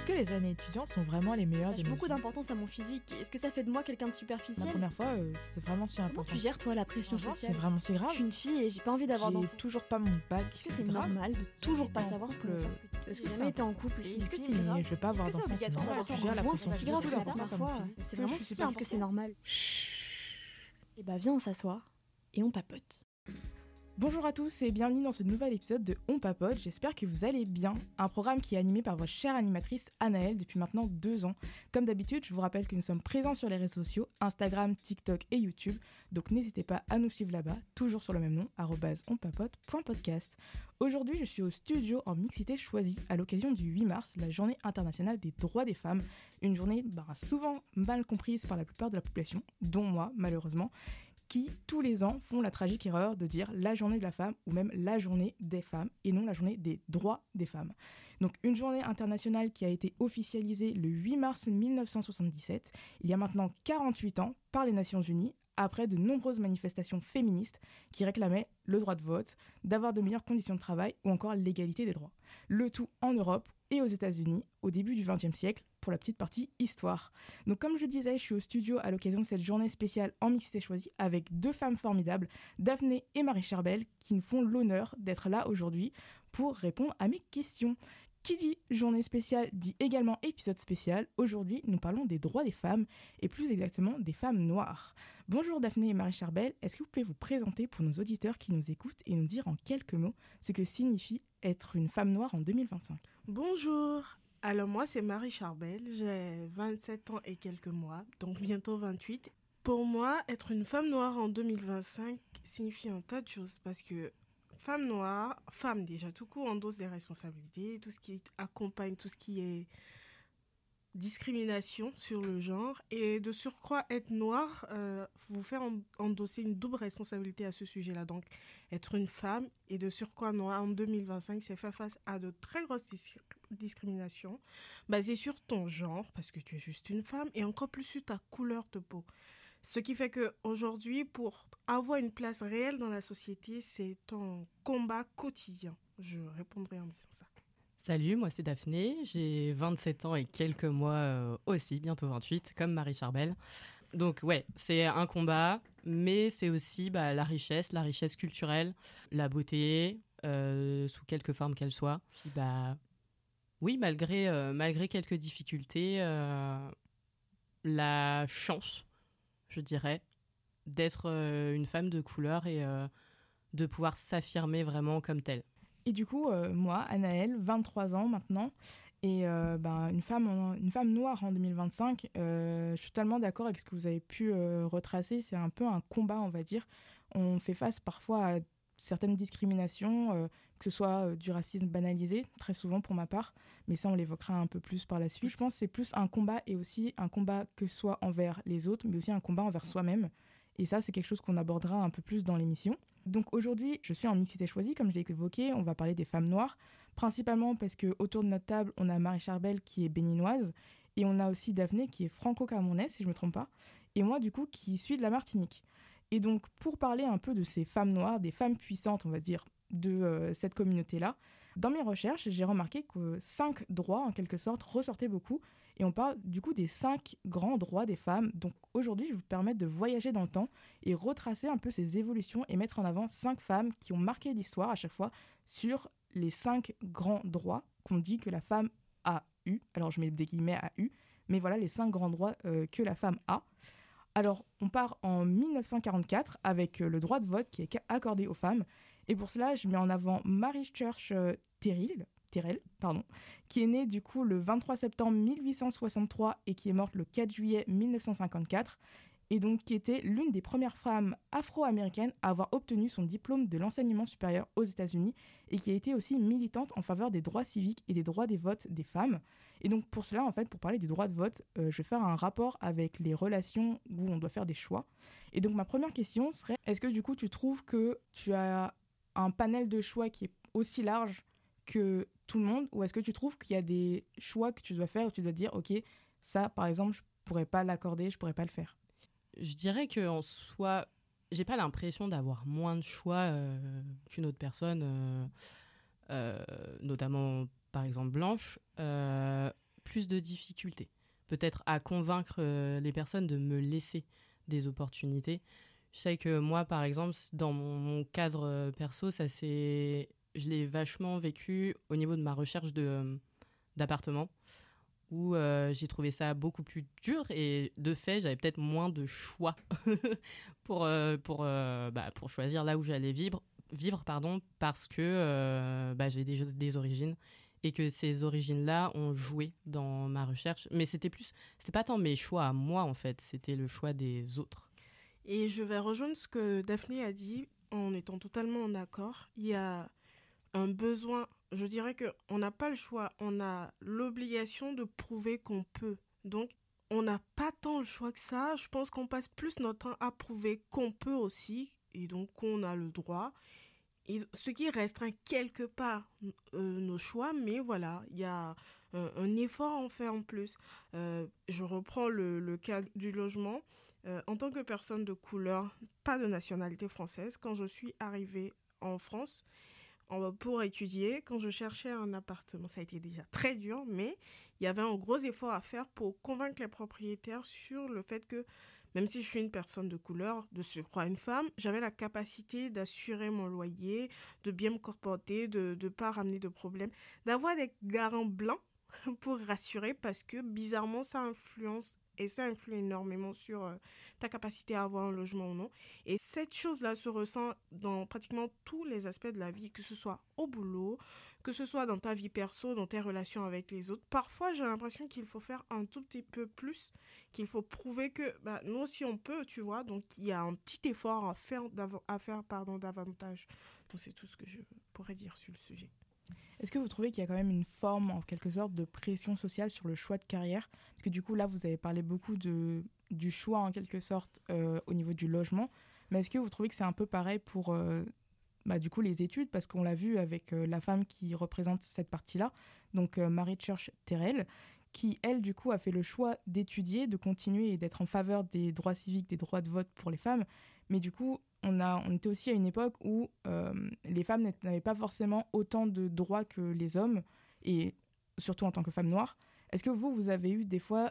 que les années étudiantes sont vraiment les meilleures de J'ai nos beaucoup vies ? d'importance à mon physique. Est-ce que ça fait de moi quelqu'un de La superficiel? première fois, c'est vraiment si Comment important. tu gères toi la pression C'est sociale? c'est Je grave. suis une fille et j'ai pas envie d'avoir J'ai d'enfants. toujours pas mon bac. Est-ce que c'est grave. normal de toujours pas été en savoir ce qu'on couple, veut faire plus tard? est-ce que J'ai c'est jamais été en couple et est-ce que c'est mais grave? je veux pas avoir Est-ce que c'est d'enfants, obligatoire normal. d'avoir Tu gères la ton pression conjoint? C'est si grave que sociale, ça ça me parfois. physique. C'est Que vraiment je suis si pas simple que c'est forcément- normal. Et bah viens on s'assoit et on papote. Bonjour à tous et bienvenue dans ce nouvel épisode de On Papote, j'espère que vous allez bien. Un programme qui est animé par votre chère animatrice Anaëlle depuis maintenant 2 ans. Comme d'habitude, je vous rappelle que nous sommes présents sur les réseaux sociaux, Instagram, TikTok et YouTube, donc n'hésitez pas à nous suivre là-bas, toujours sur le même nom, @onpapote.podcast. Aujourd'hui, je suis au studio en mixité choisie à l'occasion du 8 mars, la journée internationale des droits des femmes, une journée souvent mal comprise par la plupart de la population, dont moi malheureusement, qui, tous les ans, font la tragique erreur de dire la journée de la femme ou même la journée des femmes et non la journée des droits des femmes. Donc une journée internationale qui a été officialisée le 8 mars 1977, il y a maintenant 48 ans, par les Nations Unies, après de nombreuses manifestations féministes qui réclamaient le droit de vote, d'avoir de meilleures conditions de travail ou encore l'égalité des droits. Le tout en Europe et aux États-Unis au début du XXe siècle, pour la petite partie histoire. Donc comme je disais, je suis au studio à l'occasion de cette journée spéciale en mixité choisie avec 2 femmes formidables, Daphné et Marie Charbel, qui nous font l'honneur d'être là aujourd'hui pour répondre à mes questions. Qui dit journée spéciale dit également épisode spécial. Aujourd'hui, nous parlons des droits des femmes et plus exactement des femmes noires. Bonjour Daphné et Marie Charbel, est-ce que vous pouvez vous présenter pour nos auditeurs qui nous écoutent et nous dire en quelques mots ce que signifie être une femme noire en 2025 ? Bonjour, alors moi c'est Marie Charbel, j'ai 27 ans et quelques mois, donc bientôt 28. Pour moi, être une femme noire en 2025 signifie un tas de choses parce que femme noire, femme déjà tout court, endosse des responsabilités, tout ce qui accompagne, tout ce qui est discrimination sur le genre et de surcroît être noire vous faire endosser une double responsabilité à ce sujet-là. Donc être une femme et de surcroît noire en 2025, c'est faire face à de très grosses discriminations basées sur ton genre parce que tu es juste une femme et encore plus sur ta couleur de peau. Ce qui fait qu'aujourd'hui, pour avoir une place réelle dans la société, c'est un combat quotidien. Je répondrai en disant ça. Salut, moi c'est Daphné, j'ai 27 ans et quelques mois aussi, bientôt 28, comme Marie Charbel. Donc ouais, c'est un combat, mais c'est aussi la richesse culturelle, la beauté, sous quelque forme qu'elle soit. Puis, oui, malgré quelques difficultés, la chance, je dirais, d'être une femme de couleur et de pouvoir s'affirmer vraiment comme telle. Et du coup, moi, Anaëlle, 23 ans maintenant, et une femme noire en 2025, je suis totalement d'accord avec ce que vous avez pu retracer. C'est un peu un combat, on va dire. On fait face parfois à certaines discriminations, que ce soit du racisme banalisé, très souvent pour ma part, mais ça on l'évoquera un peu plus par la suite. Je pense que c'est plus un combat et aussi un combat que ce soit envers les autres, mais aussi un combat envers soi-même. Et ça, c'est quelque chose qu'on abordera un peu plus dans l'émission. Donc aujourd'hui, je suis en mixité choisie, comme je l'ai évoqué, on va parler des femmes noires, principalement parce qu'autour de notre table, on a Marie Charbel qui est béninoise, et on a aussi Daphné qui est franco-camerounaise, si je ne me trompe pas, et moi du coup qui suis de la Martinique. Et donc pour parler un peu de ces femmes noires, des femmes puissantes, on va dire, de cette communauté-là, dans mes recherches, j'ai remarqué que 5 droits, en quelque sorte, ressortaient beaucoup. Et on parle du coup des 5 grands droits des femmes. Donc aujourd'hui, je vais vous permettre de voyager dans le temps et retracer un peu ces évolutions et mettre en avant 5 femmes qui ont marqué l'histoire à chaque fois sur les 5 grands droits qu'on dit que la femme a eu. Alors je mets des guillemets à eu, mais voilà les 5 grands droits que la femme a. Alors on part en 1944 avec le droit de vote qui est accordé aux femmes. Et pour cela, je mets en avant Mary Church Terrell, qui est née du coup le 23 septembre 1863 et qui est morte le 4 juillet 1954, et donc qui était l'une des premières femmes afro-américaines à avoir obtenu son diplôme de l'enseignement supérieur aux États-Unis et qui a été aussi militante en faveur des droits civiques et des droits des votes des femmes. Et donc pour cela, en fait, pour parler du droit de vote, je vais faire un rapport avec les relations où on doit faire des choix. Et donc ma première question serait, est-ce que du coup tu trouves que tu as un panel de choix qui est aussi large que tout le monde, ou est-ce que tu trouves qu'il y a des choix que tu dois faire où tu dois dire ok, ça par exemple je pourrais pas l'accorder, je pourrais pas le faire? Je dirais qu'en soi, j'ai pas l'impression d'avoir moins de choix qu'une autre personne, notamment par exemple blanche. plus de difficultés, peut-être à convaincre les personnes de me laisser des opportunités. Je sais que moi, par exemple, dans mon cadre perso, je l'ai vachement vécu au niveau de ma recherche d'appartement, où j'ai trouvé ça beaucoup plus dur et de fait, j'avais peut-être moins de choix pour choisir là où j'allais vivre parce que j'ai des origines et que ces origines-là ont joué dans ma recherche. Mais c'était pas tant mes choix à moi, en fait, c'était le choix des autres. Et je vais rejoindre ce que Daphné a dit en étant totalement en accord. Il y a un besoin, je dirais qu'on n'a pas le choix, on a l'obligation de prouver qu'on peut. Donc, on n'a pas tant le choix que ça. Je pense qu'on passe plus notre temps à prouver qu'on peut aussi, et donc qu'on a le droit. Et ce qui restreint quelque part nos choix, mais voilà, il y a un effort à en faire en plus. Je reprends le cas du logement. En tant que personne de couleur, pas de nationalité française, quand je suis arrivée en France pour étudier, quand je cherchais un appartement, ça a été déjà très dur, mais il y avait un gros effort à faire pour convaincre les propriétaires sur le fait que, même si je suis une personne de couleur, de surcroît une femme, j'avais la capacité d'assurer mon loyer, de bien me comporter, de ne pas ramener de problèmes, d'avoir des garants blancs pour rassurer, parce que bizarrement ça influence et ça influe énormément sur ta capacité à avoir un logement ou non. Et cette chose-là se ressent dans pratiquement tous les aspects de la vie, que ce soit au boulot, que ce soit dans ta vie perso, dans tes relations avec les autres. Parfois, j'ai l'impression qu'il faut faire un tout petit peu plus, qu'il faut prouver que nous aussi on peut, tu vois. Donc, il y a un petit effort à faire davantage. Donc, c'est tout ce que je pourrais dire sur le sujet. Est-ce que vous trouvez qu'il y a quand même une forme, en quelque sorte, de pression sociale sur le choix de carrière ? Parce que du coup, là, vous avez parlé beaucoup du choix, en quelque sorte, au niveau du logement. Mais est-ce que vous trouvez que c'est un peu pareil pour, du coup, les études ? Parce qu'on l'a vu avec la femme qui représente cette partie-là, donc Marie Church Terrell, qui, elle, du coup, a fait le choix d'étudier, de continuer et d'être en faveur des droits civiques, des droits de vote pour les femmes. Mais du coup, on était aussi à une époque où les femmes n'avaient pas forcément autant de droits que les hommes, et surtout en tant que femme noire. Est-ce que vous avez eu des fois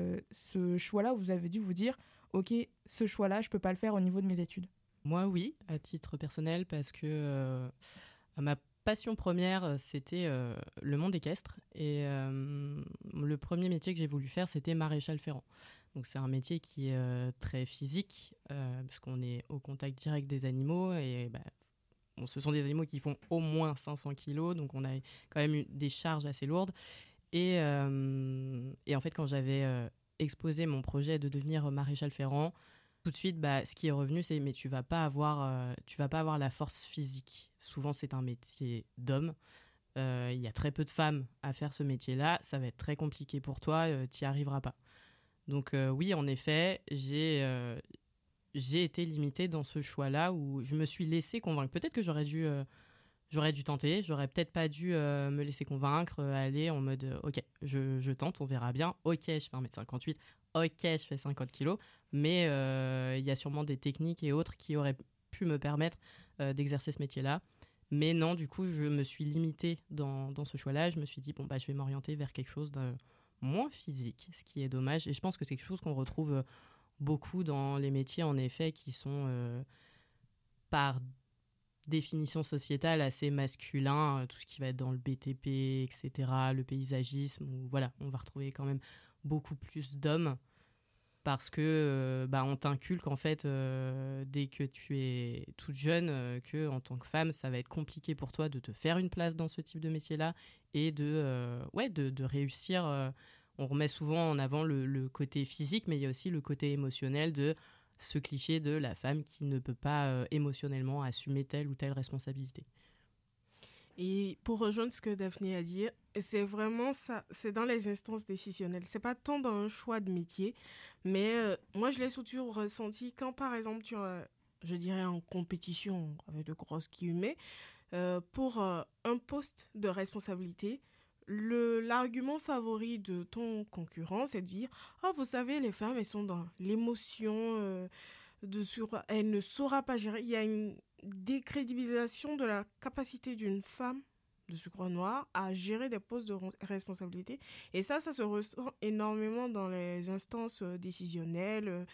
ce choix-là où vous avez dû vous dire « Ok, ce choix-là, je ne peux pas le faire au niveau de mes études ». Moi, oui, à titre personnel, parce que ma passion première, c'était le monde équestre. Et le premier métier que j'ai voulu faire, c'était maréchal ferrant. Donc c'est un métier qui est très physique, parce qu'on est au contact direct des animaux. Et ce sont des animaux qui font au moins 500 kilos, donc on a quand même eu des charges assez lourdes. Et en fait, quand j'avais exposé mon projet de devenir maréchal ferrant, tout de suite, ce qui est revenu, c'est mais tu vas pas avoir la force physique. Souvent, c'est un métier d'homme. Il y a très peu de femmes à faire ce métier-là. Ça va être très compliqué pour toi. Tu n'y arriveras pas. Donc oui, en effet, j'ai été limitée dans ce choix-là où je me suis laissée convaincre. Peut-être que j'aurais dû tenter. J'aurais peut-être pas dû me laisser convaincre, aller en mode ok, je tente, on verra bien. Ok, je fais 1m58. Ok, je fais 50 kilos. Mais il y a sûrement des techniques et autres qui auraient pu me permettre d'exercer ce métier-là. Mais non, du coup, je me suis limitée dans ce choix-là. Je me suis dit, je vais m'orienter vers quelque chose de moins physique, ce qui est dommage. Et je pense que c'est quelque chose qu'on retrouve beaucoup dans les métiers, en effet, qui sont par définition sociétale assez masculins, tout ce qui va être dans le BTP, etc., le paysagisme, où voilà, on va retrouver quand même beaucoup plus d'hommes parce que on t'inculque en fait dès que tu es toute jeune que en tant que femme ça va être compliqué pour toi de te faire une place dans ce type de métier-là et de réussir. On remet souvent en avant le côté physique, mais il y a aussi le côté émotionnel de ce cliché de la femme qui ne peut pas émotionnellement assumer telle ou telle responsabilité. Et pour rejoindre ce que Daphné a dit, c'est vraiment ça, c'est dans les instances décisionnelles. C'est pas tant dans un choix de métier, mais moi je l'ai surtout ressenti quand par exemple tu es, je dirais en compétition avec de grosses guillemets, pour un poste de responsabilité. L'argument favori de ton concurrent, c'est de dire « Oh, vous savez, les femmes, elles sont dans l'émotion, elle ne saura pas gérer. » Il y a une décrédibilisation de la capacité d'une femme de surcroît noires, à gérer des postes de responsabilité. Et ça se ressent énormément dans les instances décisionnelles.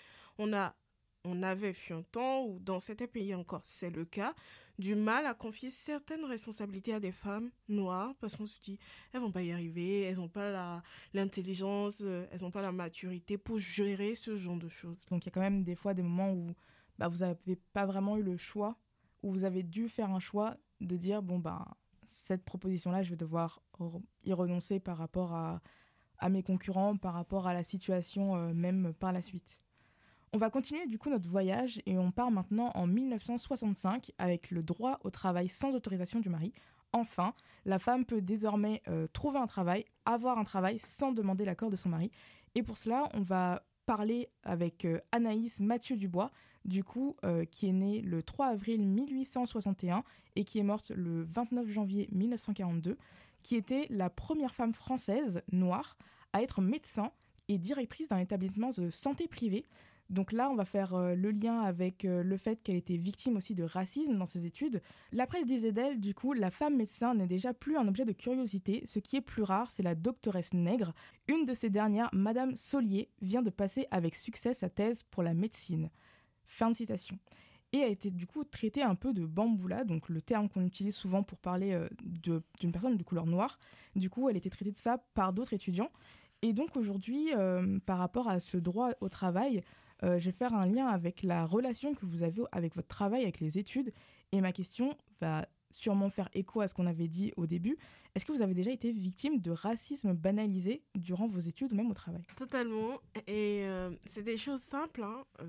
On avait fut un temps où, dans certains pays encore, c'est le cas, du mal à confier certaines responsabilités à des femmes noires parce qu'on se dit, elles vont pas y arriver, elles n'ont pas l'intelligence, elles n'ont pas la maturité pour gérer ce genre de choses. Donc il y a quand même des fois des moments où vous n'avez pas vraiment eu le choix, où vous avez dû faire un choix de dire, cette proposition-là, je vais devoir y renoncer par rapport à mes concurrents, par rapport à la situation même par la suite. On va continuer du coup notre voyage et on part maintenant en 1965 avec le droit au travail sans autorisation du mari. Enfin, la femme peut désormais trouver un travail, avoir un travail sans demander l'accord de son mari. Et pour cela, on va parler avec Anaïs Mathieu-Dubois, du coup, qui est née le 3 avril 1861 et qui est morte le 29 janvier 1942, qui était la première femme française noire à être médecin et directrice d'un établissement de santé privé. Donc là, on va faire le lien avec le fait qu'elle était victime aussi de racisme dans ses études. La presse disait d'elle, du coup, la femme médecin n'est déjà plus un objet de curiosité. Ce qui est plus rare, c'est la doctoresse nègre. Une de ces dernières, Madame Solier, vient de passer avec succès sa thèse pour la médecine. Fin de citation. Et a été du coup traitée un peu de bamboula, donc le terme qu'on utilise souvent pour parler d'une personne de couleur noire. Du coup, elle était traitée de ça par d'autres étudiants. Et donc aujourd'hui, par rapport à ce droit au travail, je vais faire un lien avec la relation que vous avez avec votre travail, avec les études. Et ma question va sûrement faire écho à ce qu'on avait dit au début. Est-ce que vous avez déjà été victime de racisme banalisé durant vos études ou même au travail ? Totalement. Et c'est des choses simples.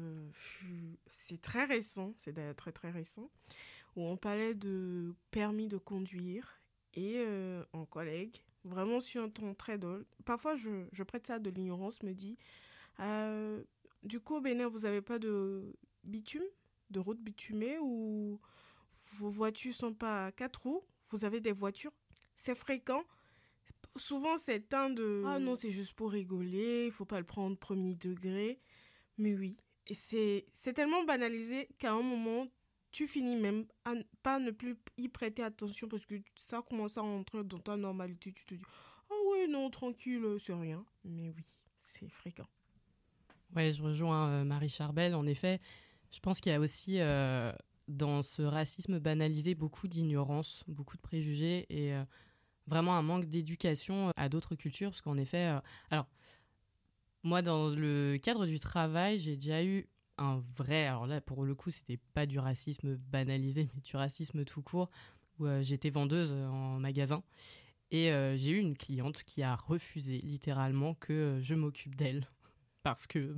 C'est très récent, c'est d'ailleurs très très récent, où on parlait de permis de conduire et un collègue, vraiment sur un ton très drôle. Parfois, je prête ça de l'ignorance, me dit... du coup, au Bénin, vous n'avez pas de bitume, de route bitumée, ou vos voitures sont pas à 4 roues, vous avez des voitures, c'est fréquent. Souvent, c'est un de... Ah non, c'est juste pour rigoler, il faut pas le prendre premier degré. Mais oui, et c'est tellement banalisé qu'à un moment, tu finis même par ne plus y prêter attention parce que ça commence à rentrer dans ta normalité. Tu te dis, oh oui, non, tranquille, c'est rien. Mais oui, c'est fréquent. Ouais, je rejoins Marie Charbel. En effet, je pense qu'il y a aussi dans ce racisme banalisé beaucoup d'ignorance, beaucoup de préjugés et vraiment un manque d'éducation à d'autres cultures. Parce qu'en effet, alors moi, dans le cadre du travail, j'ai déjà eu un vrai... Alors là, pour le coup, c'était pas du racisme banalisé, mais du racisme tout court, où j'étais vendeuse en magasin. Et j'ai eu une cliente qui a refusé littéralement que je m'occupe d'elle. Parce que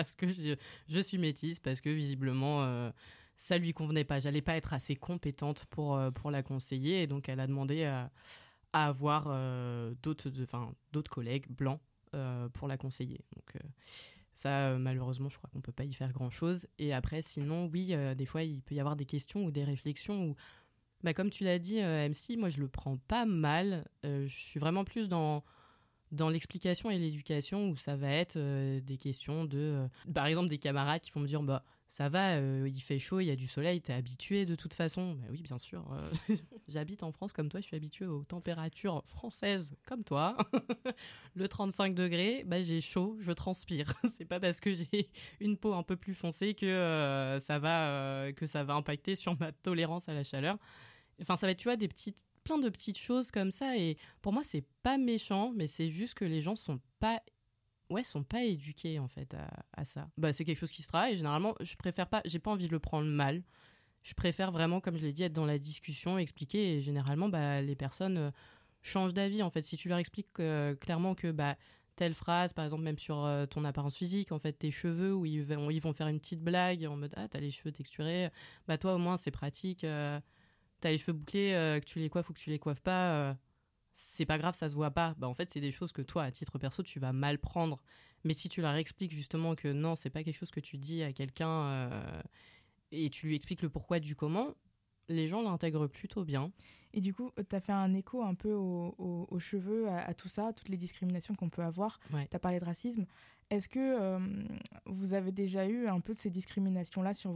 je suis métisse, parce que visiblement ça lui convenait pas. J'allais pas être assez compétente pour la conseiller, et donc elle a demandé à avoir d'autres collègues blancs pour la conseiller. Donc ça, malheureusement, je crois qu'on peut pas y faire grand chose. Et après, sinon, oui, des fois il peut y avoir des questions ou des réflexions où, comme tu l'as dit, MC, moi je le prends pas mal. Je suis vraiment plus dans l'explication et l'éducation où ça va être des questions de... par exemple, des camarades qui vont me dire ça va, il fait chaud, il y a du soleil, t'es habitué de toute façon. Oui, bien sûr. J'habite en France comme toi, je suis habituée aux températures françaises comme toi. Le 35 degrés, j'ai chaud, je transpire. C'est pas parce que j'ai une peau un peu plus foncée que ça va impacter sur ma tolérance à la chaleur. Enfin, ça va être, tu vois, plein de petites choses comme ça, et pour moi c'est pas méchant, mais c'est juste que les gens sont pas éduqués en fait à ça. C'est quelque chose qui se travaille, et généralement je préfère pas, j'ai pas envie de le prendre mal, je préfère vraiment, comme je l'ai dit, être dans la discussion, expliquer, et généralement les personnes changent d'avis en fait. Si tu leur expliques clairement que telle phrase, par exemple, même sur ton apparence physique, en fait, tes cheveux, où ils vont faire une petite blague en mode t'as les cheveux texturés, toi au moins c'est pratique, t'as les cheveux bouclés, que tu les coiffes ou que tu les coiffes pas, c'est pas grave, ça se voit pas. En fait, c'est des choses que toi, à titre perso, tu vas mal prendre. Mais si tu leur expliques justement que non, c'est pas quelque chose que tu dis à quelqu'un et tu lui expliques le pourquoi du comment, les gens l'intègrent plutôt bien. Et du coup, t'as fait un écho un peu aux cheveux, à tout ça, toutes les discriminations qu'on peut avoir. Ouais. T'as parlé de racisme. Est-ce que vous avez déjà eu un peu de ces discriminations-là sur vos cheveux ?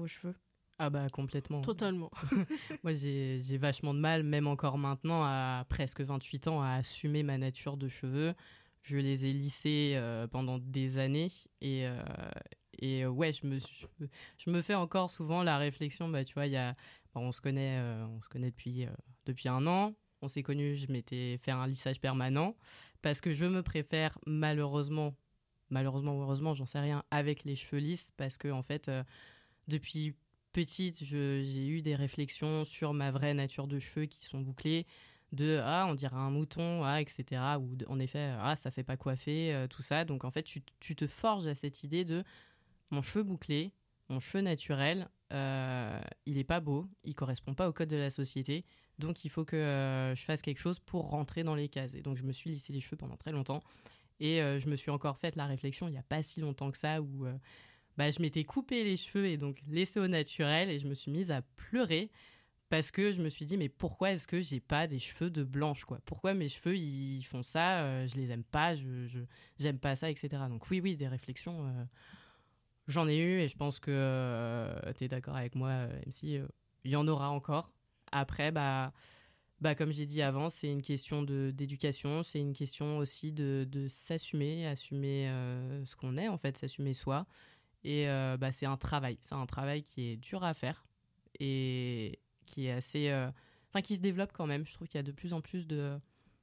Ah bah complètement. Totalement. Moi, j'ai vachement de mal, même encore maintenant, à presque 28 ans, à assumer ma nature de cheveux. Je les ai lissés pendant des années ouais, je me fais encore souvent la réflexion, bah, tu vois, on se connaît depuis un an. On s'est connus, je m'étais fait un lissage permanent parce que je me préfère malheureusement ou heureusement, j'en sais rien, avec les cheveux lisses parce que, en fait, depuis petite, j'ai eu des réflexions sur ma vraie nature de cheveux qui sont bouclés, on dirait un mouton, etc. Ou en effet, ça fait pas coiffer, tout ça. Donc en fait, tu te forges à cette idée de mon cheveu bouclé, mon cheveu naturel, il est pas beau, il correspond pas au code de la société. Donc il faut que je fasse quelque chose pour rentrer dans les cases. Et donc je me suis lissé les cheveux pendant très longtemps. Et je me suis encore fait la réflexion il y a pas si longtemps que ça où je m'étais coupé les cheveux et donc laissé au naturel et je me suis mise à pleurer parce que je me suis dit mais pourquoi est-ce que j'ai pas des cheveux de blanche quoi ? Pourquoi mes cheveux ils font ça, je les aime pas, j'aime pas ça, etc. Donc oui, des réflexions, j'en ai eu et je pense que tu es d'accord avec moi, même si il y en aura encore. Après, comme j'ai dit avant, c'est une question d'éducation, c'est une question aussi de assumer ce qu'on est en fait, s'assumer soi. Et c'est un travail qui est dur à faire et qui est assez, qui se développe quand même. Je trouve qu'il y a de plus en plus de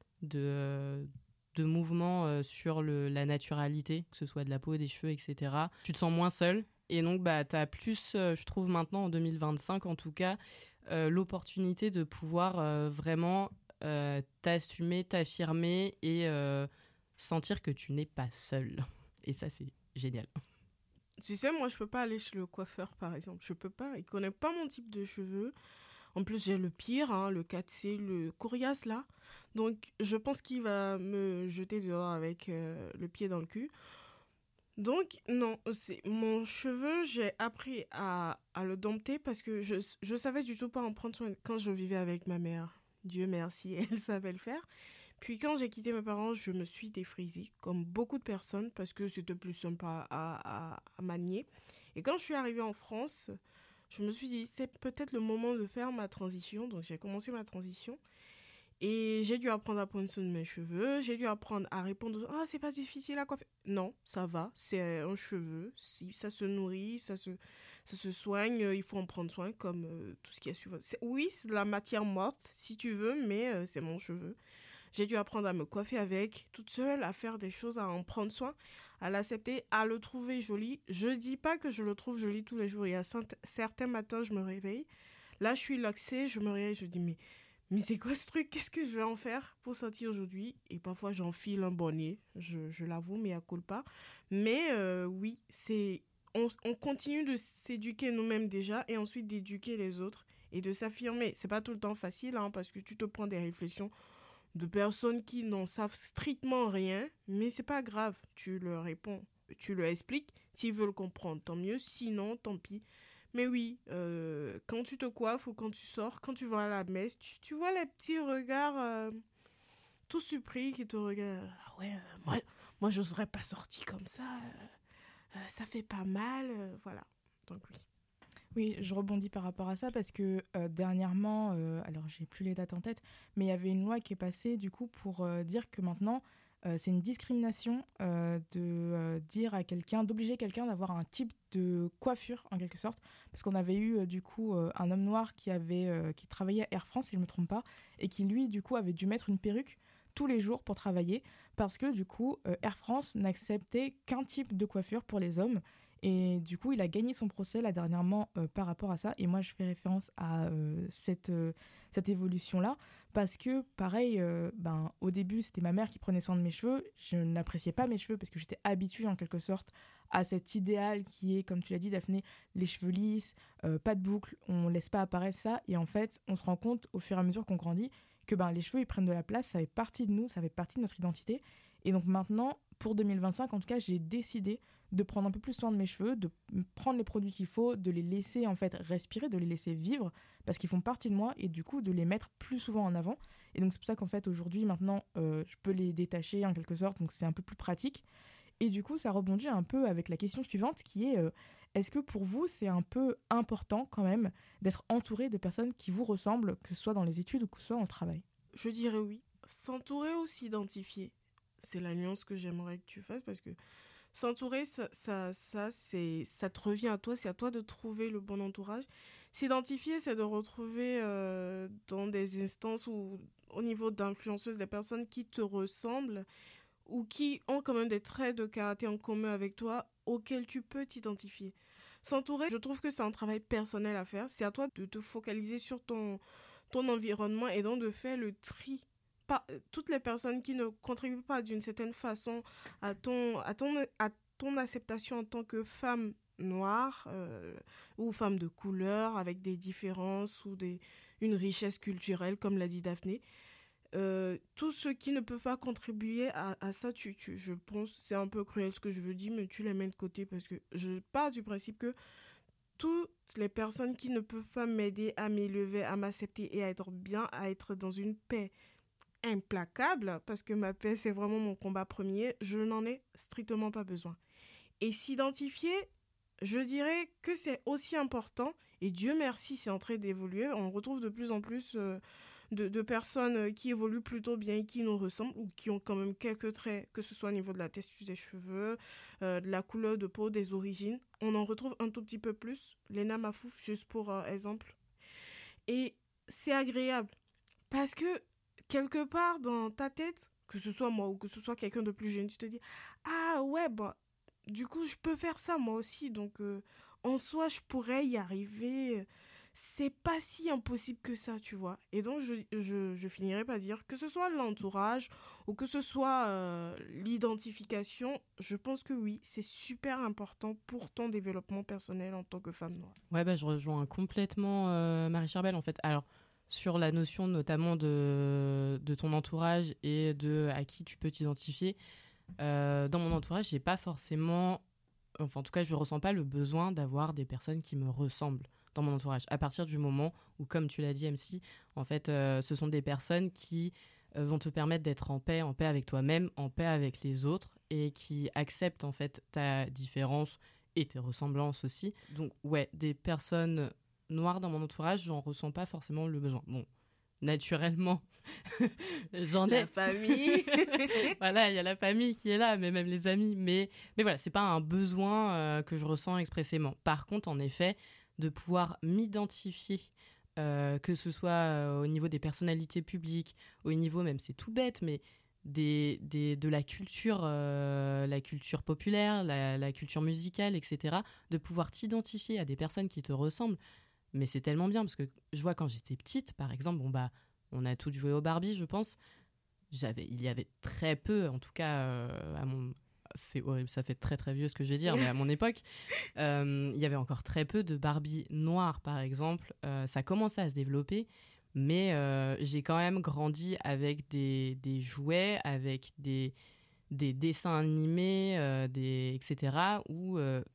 mouvements sur la naturalité, que ce soit de la peau, des cheveux, etc. Tu te sens moins seul et donc tu as plus, je trouve maintenant en 2025 en tout cas, l'opportunité de pouvoir vraiment t'assumer, t'affirmer et sentir que tu n'es pas seul. Et ça, c'est génial. Tu sais, moi, je peux pas aller chez le coiffeur, par exemple. Je peux pas. Il connaît pas mon type de cheveux. En plus, j'ai le pire, le 4C, le coriace, là. Donc, je pense qu'il va me jeter dehors avec le pied dans le cul. Donc, non, c'est mon cheveu, j'ai appris à le dompter parce que je savais du tout pas en prendre soin quand je vivais avec ma mère. Dieu merci, elle savait le faire. Puis quand j'ai quitté mes parents, je me suis défrisée, comme beaucoup de personnes, parce que c'était plus simple à manier. Et quand je suis arrivée en France, je me suis dit, c'est peut-être le moment de faire ma transition. Donc j'ai commencé ma transition. Et j'ai dû apprendre à prendre soin de mes cheveux. J'ai dû apprendre à répondre, c'est pas difficile à coiffer. Non, ça va, c'est un cheveu. Si ça se nourrit, ça se soigne, il faut en prendre soin comme tout ce qui est suivant. Oui, c'est de la matière morte, si tu veux, mais c'est mon cheveu. J'ai dû apprendre à me coiffer avec, toute seule, à faire des choses, à en prendre soin, à l'accepter, à le trouver joli. Je dis pas que je le trouve joli tous les jours. Il y a certains matins, je me réveille. Là, je suis laxée, je me réveille, je dis, mais c'est quoi ce truc ? Qu'est-ce que je vais en faire pour sortir aujourd'hui ? Et parfois, j'enfile un bonnet, je l'avoue, mais à culpa. Mais oui, on continue de s'éduquer nous-mêmes déjà et ensuite d'éduquer les autres et de s'affirmer. C'est pas tout le temps facile, parce que tu te prends des réflexions de personnes qui n'en savent strictement rien, mais c'est pas grave, tu leur réponds, tu leur expliques, s'ils veulent comprendre, tant mieux, sinon, tant pis. Mais oui, quand tu te coiffes ou quand tu sors, quand tu vas à la messe, tu vois les petits regards tout surpris qui te regardent. Ah ouais, moi j'oserais pas sortir comme ça, ça fait pas mal, voilà. Donc oui. Oui, je rebondis par rapport à ça parce que dernièrement, alors j'ai plus les dates en tête, mais il y avait une loi qui est passée du coup pour dire que maintenant c'est une discrimination de dire à quelqu'un, d'obliger quelqu'un d'avoir un type de coiffure en quelque sorte, parce qu'on avait eu du coup un homme noir qui travaillait à Air France si je me trompe pas, et qui lui du coup avait dû mettre une perruque tous les jours pour travailler parce que du coup Air France n'acceptait qu'un type de coiffure pour les hommes. Et du coup, il a gagné son procès là dernièrement par rapport à ça. Et moi, je fais référence à cette évolution-là parce que, pareil, au début, c'était ma mère qui prenait soin de mes cheveux. Je n'appréciais pas mes cheveux parce que j'étais habituée en quelque sorte à cet idéal qui est, comme tu l'as dit, Daphné, les cheveux lisses, pas de boucles, on ne laisse pas apparaître ça. Et en fait, on se rend compte au fur et à mesure qu'on grandit que les cheveux, ils prennent de la place, ça fait partie de nous, ça fait partie de notre identité. Et donc maintenant, pour 2025, en tout cas, j'ai décidé de prendre un peu plus soin de mes cheveux, de prendre les produits qu'il faut, de les laisser en fait respirer, de les laisser vivre parce qu'ils font partie de moi et du coup de les mettre plus souvent en avant. Et donc c'est pour ça qu'en fait aujourd'hui maintenant je peux les détacher en quelque sorte, donc c'est un peu plus pratique. Et du coup, ça rebondit un peu avec la question suivante qui est est-ce que pour vous, c'est un peu important quand même d'être entouré de personnes qui vous ressemblent, que ce soit dans les études ou que ce soit dans le travail? Je dirais oui. S'entourer ou s'identifier, c'est la nuance que j'aimerais que tu fasses parce que s'entourer, ça te revient à toi, c'est à toi de trouver le bon entourage. S'identifier, c'est de retrouver dans des instances ou au niveau d'influenceuses des personnes qui te ressemblent ou qui ont quand même des traits de caractère en commun avec toi auxquels tu peux t'identifier. S'entourer, je trouve que c'est un travail personnel à faire. C'est à toi de te focaliser sur ton environnement et donc de faire le tri. Toutes les personnes qui ne contribuent pas d'une certaine façon à ton acceptation en tant que femme noire ou femme de couleur avec des différences ou une richesse culturelle, comme l'a dit Daphné. Tous ceux qui ne peuvent pas contribuer à ça, je pense, c'est un peu cruel ce que je veux dire, mais tu les mets de côté parce que je pars du principe que toutes les personnes qui ne peuvent pas m'aider à m'élever, à m'accepter et à être bien, à être dans une paix implacable, parce que ma paix, c'est vraiment mon combat premier, je n'en ai strictement pas besoin. Et s'identifier, je dirais que c'est aussi important, et Dieu merci, c'est en train d'évoluer. On retrouve de plus en plus de personnes qui évoluent plutôt bien et qui nous ressemblent, ou qui ont quand même quelques traits, que ce soit au niveau de la texture des cheveux, de la couleur de peau, des origines. On en retrouve un tout petit peu plus. Lena Mafouf, juste pour exemple. Et c'est agréable, parce que quelque part dans ta tête, que ce soit moi ou que ce soit quelqu'un de plus jeune, tu te dis « Ah ouais, bah, du coup, je peux faire ça moi aussi. Donc, en soi, je pourrais y arriver. C'est pas si impossible que ça, tu vois. » Et donc, je finirai par dire que ce soit l'entourage ou que ce soit l'identification, je pense que oui, c'est super important pour ton développement personnel en tant que femme noire. Ouais, bah, je rejoins complètement Marie Charbel, en fait. Alors, sur la notion notamment de ton entourage et de à qui tu peux t'identifier, dans mon entourage, j'ai pas forcément... Enfin, en tout cas, je ressens pas le besoin d'avoir des personnes qui me ressemblent dans mon entourage. À partir du moment où, comme tu l'as dit, MC, en fait, ce sont des personnes qui vont te permettre d'être en paix avec toi-même, en paix avec les autres, et qui acceptent, en fait, ta différence et tes ressemblances aussi. Donc, ouais, des personnes noires dans mon entourage, j'en ressens pas forcément le besoin. Bon, naturellement, j'en ai. La famille. Voilà, il y a la famille qui est là, mais même les amis. Mais voilà, c'est pas un besoin que je ressens expressément. Par contre, en effet, de pouvoir m'identifier, que ce soit au niveau des personnalités publiques, au niveau même, c'est tout bête, mais de la culture populaire, la culture musicale, etc., de pouvoir t'identifier à des personnes qui te ressemblent. Mais c'est tellement bien, parce que je vois quand j'étais petite, par exemple, bon bah, on a toutes joué au Barbie, je pense. Il y avait très peu, en tout cas, c'est horrible, ça fait très très vieux ce que je vais dire, mais à mon époque, il y avait encore très peu de Barbie noires, par exemple. Ça commençait à se développer, mais j'ai quand même grandi avec des jouets, avec des dessins animés, etc., où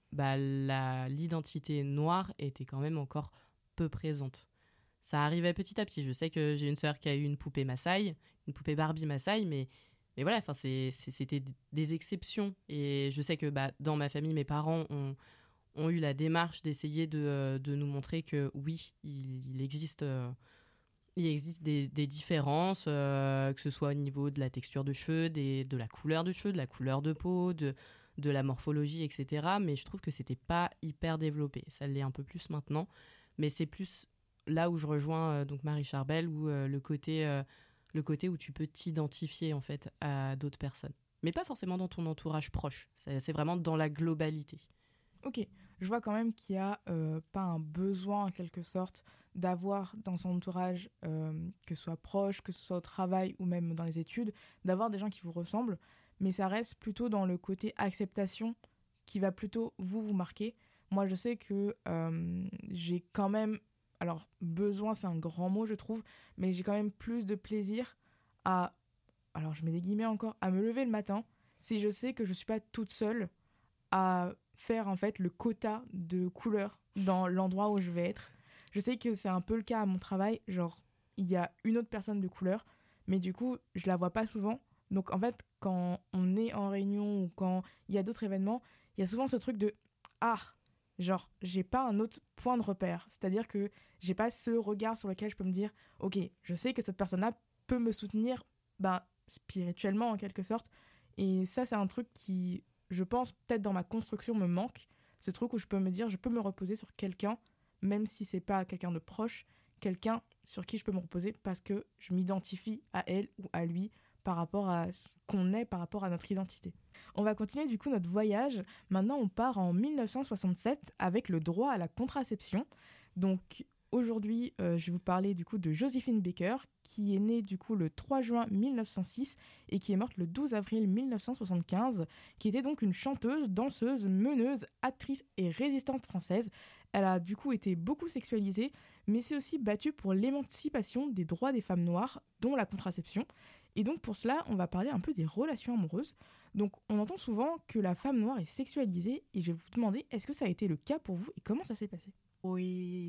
l'identité noire était quand même encore peu présente. Ça arrivait petit à petit. Je sais que j'ai une sœur qui a eu une poupée Maasai, une poupée Barbie Maasai, mais voilà, c'était des exceptions. Et je sais que dans ma famille, mes parents ont eu la démarche d'essayer de nous montrer que oui, il existe des différences, que ce soit au niveau de la texture de cheveux, de la couleur de cheveux, de la couleur de peau, de la morphologie, etc. Mais je trouve que c'était pas hyper développé. Ça l'est un peu plus maintenant, mais c'est plus là où je rejoins donc Marie Charbel, où le côté où tu peux t'identifier en fait à d'autres personnes, mais pas forcément dans ton entourage proche. C'est vraiment dans la globalité. Ok, je vois quand même qu'il n'y a pas un besoin en quelque sorte d'avoir dans son entourage, que ce soit proche, que ce soit au travail ou même dans les études, d'avoir des gens qui vous ressemblent, mais ça reste plutôt dans le côté acceptation qui va plutôt vous marquer. Moi, je sais que j'ai quand même, alors besoin c'est un grand mot je trouve, mais j'ai quand même plus de plaisir à, alors je mets des guillemets encore, à me lever le matin si je sais que je suis pas toute seule à faire en fait le quota de couleurs dans l'endroit où je vais être. Je sais que c'est un peu le cas à mon travail, genre il y a une autre personne de couleur, mais du coup je la vois pas souvent, Donc en fait, quand on est en réunion ou quand il y a d'autres événements, il y a souvent ce truc de « Ah !» Genre, j'ai pas un autre point de repère. C'est-à-dire que j'ai pas ce regard sur lequel je peux me dire « Ok, je sais que cette personne-là peut me soutenir spirituellement en quelque sorte. » Et ça, c'est un truc qui, je pense, peut-être dans ma construction me manque. Ce truc où je peux me dire, je peux me reposer sur quelqu'un, même si c'est pas quelqu'un de proche, quelqu'un sur qui je peux me reposer parce que je m'identifie à elle ou à lui par rapport à ce qu'on est, par rapport à notre identité. On va continuer du coup notre voyage. Maintenant, on part en 1967 avec le droit à la contraception. Donc aujourd'hui, je vais vous parler du coup de Joséphine Baker, qui est née du coup le 3 juin 1906 et qui est morte le 12 avril 1975, qui était donc une chanteuse, danseuse, meneuse, actrice et résistante française. Elle a du coup été beaucoup sexualisée, mais s'est aussi battue pour l'émancipation des droits des femmes noires, dont la contraception. Et donc pour cela, on va parler un peu des relations amoureuses. Donc on entend souvent que la femme noire est sexualisée, et je vais vous demander, est-ce que ça a été le cas pour vous et comment ça s'est passé ? Oui.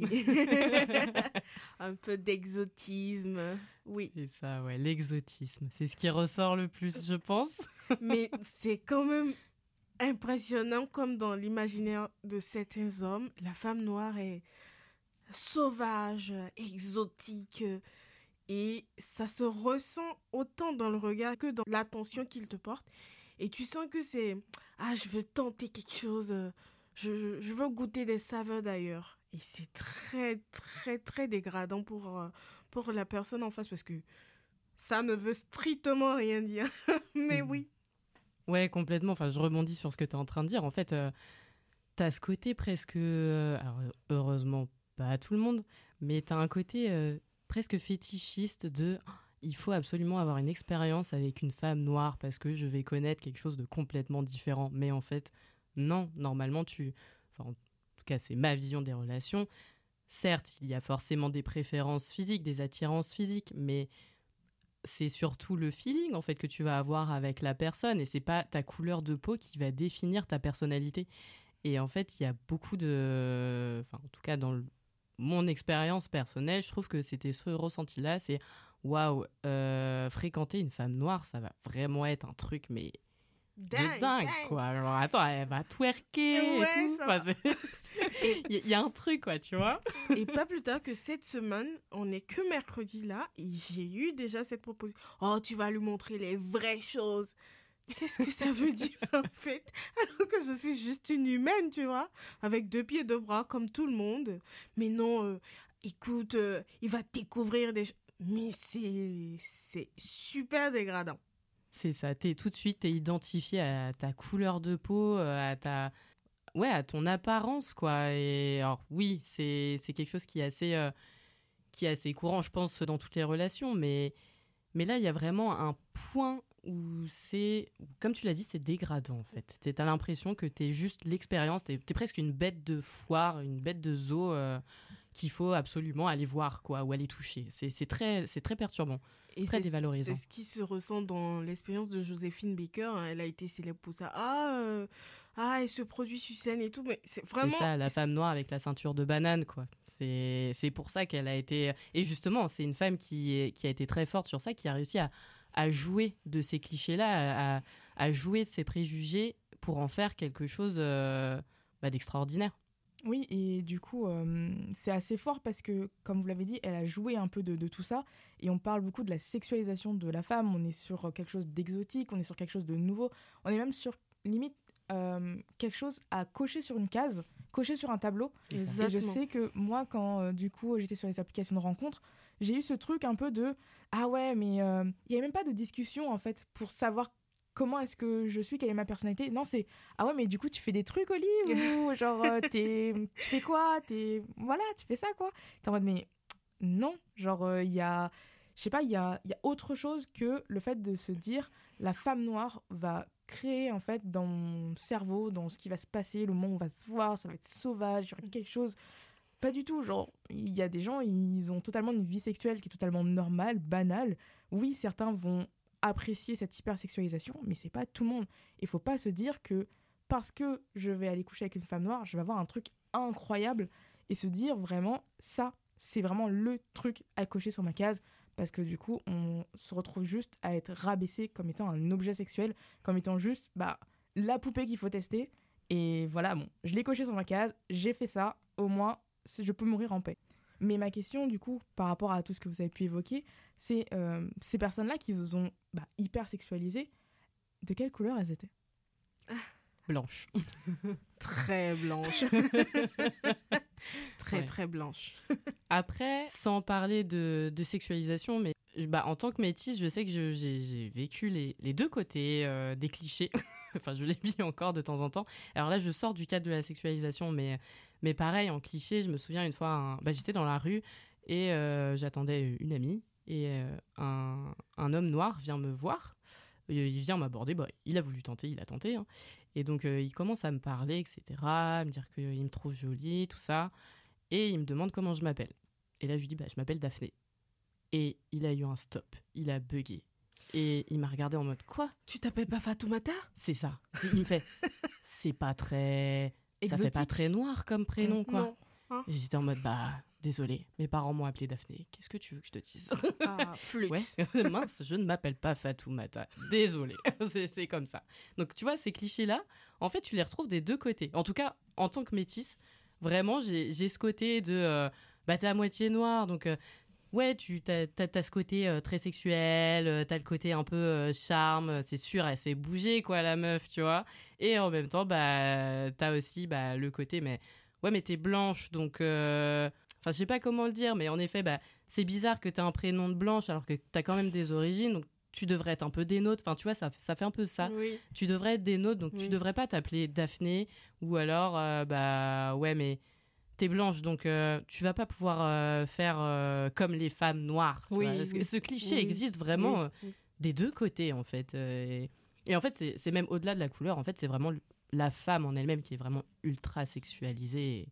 Un peu d'exotisme. Oui. C'est ça, ouais, l'exotisme. C'est ce qui ressort le plus, je pense. Mais c'est quand même impressionnant, comme dans l'imaginaire de certains hommes, la femme noire est sauvage, exotique, et ça se ressent autant dans le regard que dans l'attention qu'il te porte. Et tu sens que c'est « Ah, je veux tenter quelque chose, je veux goûter des saveurs d'ailleurs. » Et c'est très, très, très dégradant pour la personne en face parce que ça ne veut strictement rien dire. Mais oui. Ouais, complètement. Enfin, je rebondis sur ce que tu es en train de dire. En fait, tu as ce côté presque... alors, heureusement, pas à tout le monde, mais tu as un côté presque fétichiste de... Il faut absolument avoir une expérience avec une femme noire parce que je vais connaître quelque chose de complètement différent. Mais en fait, non. Normalement, Enfin, en tout cas, c'est ma vision des relations. Certes, il y a forcément des préférences physiques, des attirances physiques, mais c'est surtout le feeling en fait que tu vas avoir avec la personne et c'est pas ta couleur de peau qui va définir ta personnalité. Et en fait, il y a beaucoup de... Enfin, en tout cas, dans mon expérience personnelle, je trouve que c'était ce ressenti-là, c'est waouh, fréquenter une femme noire, ça va vraiment être un truc, mais de dingue, quoi. Alors, attends, elle va twerker Ouais, et tout. Enfin, il y a un truc, quoi, tu vois. Et pas plus tard que cette semaine, on n'est que mercredi là, et j'ai eu déjà cette proposition. Oh, tu vas lui montrer les vraies choses. Qu'est-ce que ça veut dire, en fait? Alors que je suis juste une humaine, tu vois, avec 2 pieds, 2 bras, comme tout le monde. Mais non, écoute, il va découvrir des choses. Mais c'est super dégradant. C'est ça, tout de suite, t'es identifié à ta couleur de peau, à ton apparence, quoi. Et alors, oui, c'est quelque chose qui est assez courant, je pense, dans toutes les relations. Mais là, il y a vraiment un point où comme tu l'as dit, c'est dégradant, en fait. T'as l'impression que t'es juste l'expérience, t'es presque une bête de foire, une bête de zoo qu'il faut absolument aller voir, quoi, ou aller toucher. C'est très perturbant. Et très dévalorisant. C'est ce qui se ressent dans l'expérience de Joséphine Baker. Hein. Elle a été célèbre pour ça. Elle se produit sur scène et tout. Mais c'est vraiment... C'est ça, la femme noire avec la ceinture de banane, quoi. C'est pour ça qu'elle a été... Et justement, c'est une femme qui a été très forte sur ça, qui a réussi à jouer de ces clichés-là, à jouer de ces préjugés pour en faire quelque chose d'extraordinaire. Oui, et du coup, c'est assez fort parce que, comme vous l'avez dit, elle a joué un peu de tout ça. Et on parle beaucoup de la sexualisation de la femme. On est sur quelque chose d'exotique, on est sur quelque chose de nouveau. On est même sur, limite, quelque chose à cocher sur une case, cocher sur un tableau. Et je sais que moi, quand du coup, j'étais sur les applications de rencontres, j'ai eu ce truc un peu de « Ah ouais, mais il n'y avait même pas de discussion, en fait, pour savoir comment est-ce que je suis, quelle est ma personnalité. Non, c'est « Ah ouais, mais du coup, tu fais des trucs, Oli ?» ou genre « Tu fais quoi ? Voilà, tu fais ça, quoi. » T'es en mode « Mais non, genre, il y a... » Je sais pas, il y a autre chose que le fait de se dire « La femme noire va créer, en fait, dans mon cerveau, dans ce qui va se passer, le moment où on va se voir, ça va être sauvage, il y aura quelque chose... » Pas du tout, genre, il y a des gens, ils ont totalement une vie sexuelle qui est totalement normale, banale. Oui, certains vont apprécier cette hypersexualisation, mais c'est pas tout le monde. Il faut pas se dire que parce que je vais aller coucher avec une femme noire, je vais avoir un truc incroyable et se dire vraiment, ça, c'est vraiment le truc à cocher sur ma case parce que du coup, on se retrouve juste à être rabaissé comme étant un objet sexuel, comme étant juste la poupée qu'il faut tester. Et voilà, bon, je l'ai coché sur ma case, j'ai fait ça, au moins, je peux mourir en paix. Mais ma question, du coup, par rapport à tout ce que vous avez pu évoquer, c'est ces personnes-là qui vous ont hyper sexualisé, de quelle couleur elles étaient ? Blanche. Très blanche. Très blanche. Après, sans parler de sexualisation, mais en tant que métisse, je sais que j'ai vécu les deux côtés des clichés. Enfin, je les vis encore de temps en temps. Alors là, je sors du cadre de la sexualisation, mais pareil, en cliché, je me souviens une fois, j'étais dans la rue et j'attendais une amie et un homme noir vient me voir. Il vient m'aborder, il a voulu tenter, il a tenté. Hein. Et donc, il commence à me parler, etc., à me dire qu'il me trouve jolie, tout ça. Et il me demande comment je m'appelle. Et là, je lui dis, je m'appelle Daphné. Et il a eu un stop, il a bugué. Et il m'a regardé en mode, quoi ? Tu t'appelles pas Fatoumata ? C'est ça. Il me fait, c'est pas très... Exotique. Ça fait pas très noir comme prénom, quoi. Non. Hein ? Et j'étais en mode, désolé, mes parents m'ont appelée Daphné. Qu'est-ce que tu veux que je te dise ? Flûte. Ouais, mince, je ne m'appelle pas Fatoumata. Désolé, c'est comme ça. Donc, tu vois, ces clichés-là, en fait, tu les retrouves des deux côtés. En tout cas, en tant que métisse, vraiment, j'ai ce côté de... t'es à moitié noir, donc... ouais, t'as ce côté très sexuel, t'as le côté un peu charme, c'est sûr, elle s'est bougée, quoi, la meuf, tu vois. Et en même temps, t'as aussi le côté, mais t'es blanche, donc... Enfin, je sais pas comment le dire, mais en effet, c'est bizarre que t'aies un prénom de blanche alors que t'as quand même des origines, donc tu devrais être un peu des nôtres. Enfin, tu vois, ça fait un peu ça. Oui. Tu devrais être des nôtres, donc tu devrais pas t'appeler Daphné, ou alors, mais t'es blanche, donc tu vas pas pouvoir faire comme les femmes noires. Tu vois, parce que ce cliché existe vraiment des deux côtés, en fait. Et en fait, c'est même au-delà de la couleur, en fait, c'est vraiment la femme en elle-même qui est vraiment ultra sexualisée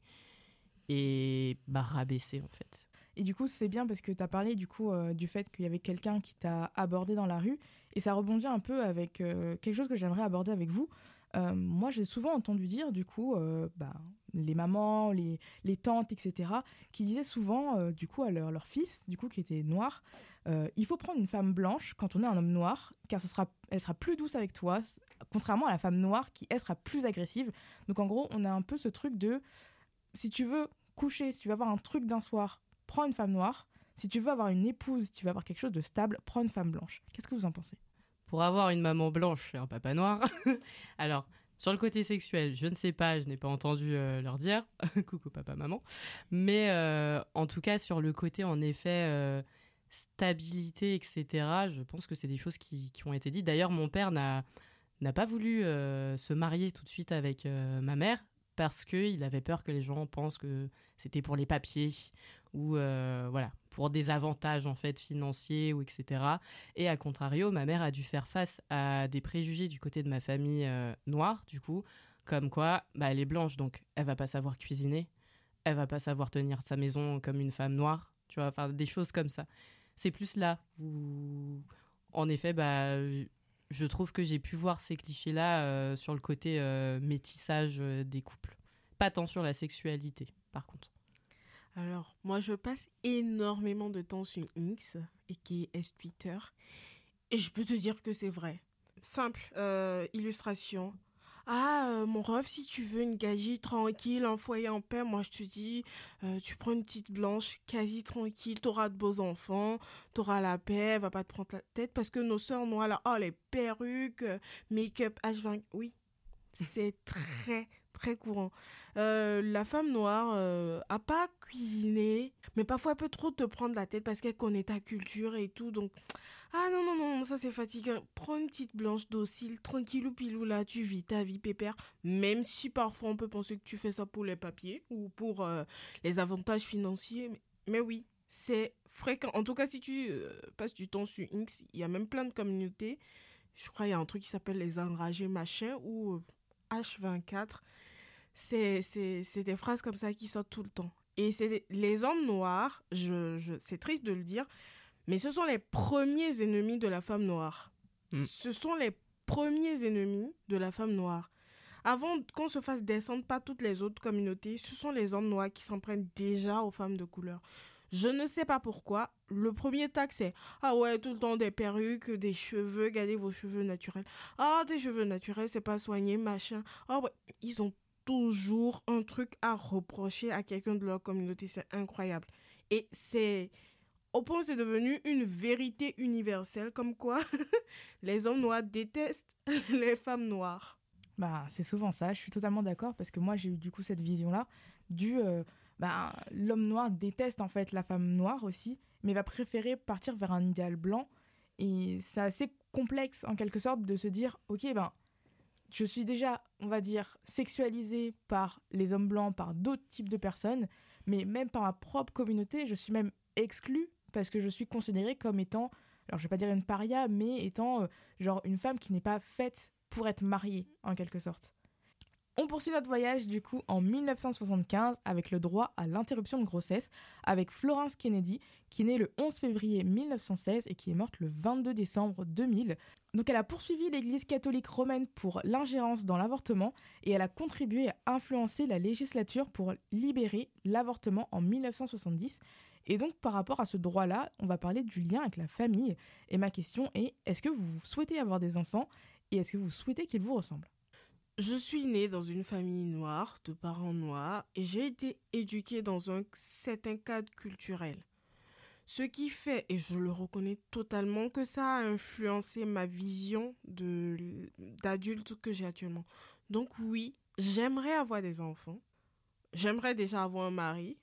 et rabaissée, en fait. Et du coup, c'est bien parce que tu as parlé du fait qu'il y avait quelqu'un qui t'a abordé dans la rue. Et ça rebondit un peu avec quelque chose que j'aimerais aborder avec vous. Moi, j'ai souvent entendu dire, du coup, les mamans, les tantes, etc., qui disaient souvent, du coup, à leur fils, du coup, qui était noir, il faut prendre une femme blanche quand on est un homme noir, car elle sera plus douce avec toi, contrairement à la femme noire qui, elle, sera plus agressive. Donc, en gros, on a un peu ce truc de, si tu veux coucher, si tu veux avoir un truc d'un soir, prends une femme noire. Si tu veux avoir une épouse, si tu veux avoir quelque chose de stable, prends une femme blanche. Qu'est-ce que vous en pensez ? Pour avoir une maman blanche et un papa noir, alors, sur le côté sexuel, je ne sais pas, je n'ai pas entendu leur dire. Coucou papa, maman. Mais en tout cas, sur le côté, en effet, stabilité, etc., je pense que c'est des choses qui ont été dites. D'ailleurs, mon père n'a pas voulu se marier tout de suite avec ma mère parce qu'il avait peur que les gens pensent que c'était pour les papiers ou pour des avantages en fait financiers ou etc. Et à contrario, ma mère a dû faire face à des préjugés du côté de ma famille noire, du coup, comme quoi elle est blanche, donc elle va pas savoir cuisiner, elle va pas savoir tenir sa maison comme une femme noire, tu vois, enfin des choses comme ça. C'est plus là où, en effet, je trouve que j'ai pu voir ces clichés-là sur le côté métissage des couples. Pas tant sur la sexualité, par contre. Alors, moi, je passe énormément de temps sur X, et qui est Twitter, et je peux te dire que c'est vrai. Simple, illustration. Mon ref, si tu veux une gagie tranquille, un foyer en paix, moi je te dis, tu prends une petite blanche, quasi tranquille, t'auras de beaux enfants, t'auras la paix, elle va pas te prendre la tête, parce que nos sœurs noires là, les perruques, make-up H20, oui, c'est très très courant. La femme noire a pas cuisiné, mais parfois elle peut trop te prendre la tête parce qu'elle connaît ta culture et tout, donc non, ça c'est fatigant. Prends une petite blanche docile, tranquillou pilou là, tu vis ta vie pépère, même si parfois on peut penser que tu fais ça pour les papiers ou pour les avantages financiers, mais oui, c'est fréquent. En tout cas, si tu passes du temps sur X, il y a même plein de communautés, je crois il y a un truc qui s'appelle les enragés machin ou H24, c'est des phrases comme ça qui sortent tout le temps. Et c'est les hommes noirs, c'est triste de le dire, mais ce sont les premiers ennemis de la femme noire. Ce sont les premiers ennemis de la femme noire. Avant qu'on se fasse descendre par toutes les autres communautés, ce sont les hommes noirs qui s'en prennent déjà aux femmes de couleur. Je ne sais pas pourquoi. Le premier tag, c'est ah ouais, tout le temps des perruques, des cheveux, gardez vos cheveux naturels. Ah, tes cheveux naturels, c'est pas soigné, machin. Ah ouais, ils ont toujours un truc à reprocher à quelqu'un de leur communauté. C'est incroyable. Et c'est au point où c'est devenu une vérité universelle, comme quoi les hommes noirs détestent les femmes noires. Bah, c'est souvent ça, je suis totalement d'accord parce que moi j'ai eu du coup cette vision-là l'homme noir déteste en fait la femme noire aussi, mais va préférer partir vers un idéal blanc et c'est assez complexe en quelque sorte de se dire ok je suis déjà on va dire sexualisée par les hommes blancs, par d'autres types de personnes, mais même par ma propre communauté je suis même exclue parce que je suis considérée comme étant, alors je vais pas dire une paria, mais étant genre une femme qui n'est pas faite pour être mariée en quelque sorte. On poursuit notre voyage du coup en 1975 avec le droit à l'interruption de grossesse avec Florence Kennedy qui est née le 11 février 1916 et qui est morte le 22 décembre 2000. Donc elle a poursuivi l'église catholique romaine pour l'ingérence dans l'avortement et elle a contribué à influencer la législature pour libérer l'avortement en 1970. Et donc par rapport à ce droit-là, on va parler du lien avec la famille. Et ma question est, est-ce que vous souhaitez avoir des enfants et est-ce que vous souhaitez qu'ils vous ressemblent ? Je suis née dans une famille noire, de parents noirs, et j'ai été éduquée dans un certain cadre culturel. Ce qui fait, et je le reconnais totalement, que ça a influencé ma vision d'adulte que j'ai actuellement. Donc oui, j'aimerais avoir des enfants. J'aimerais déjà avoir un mari.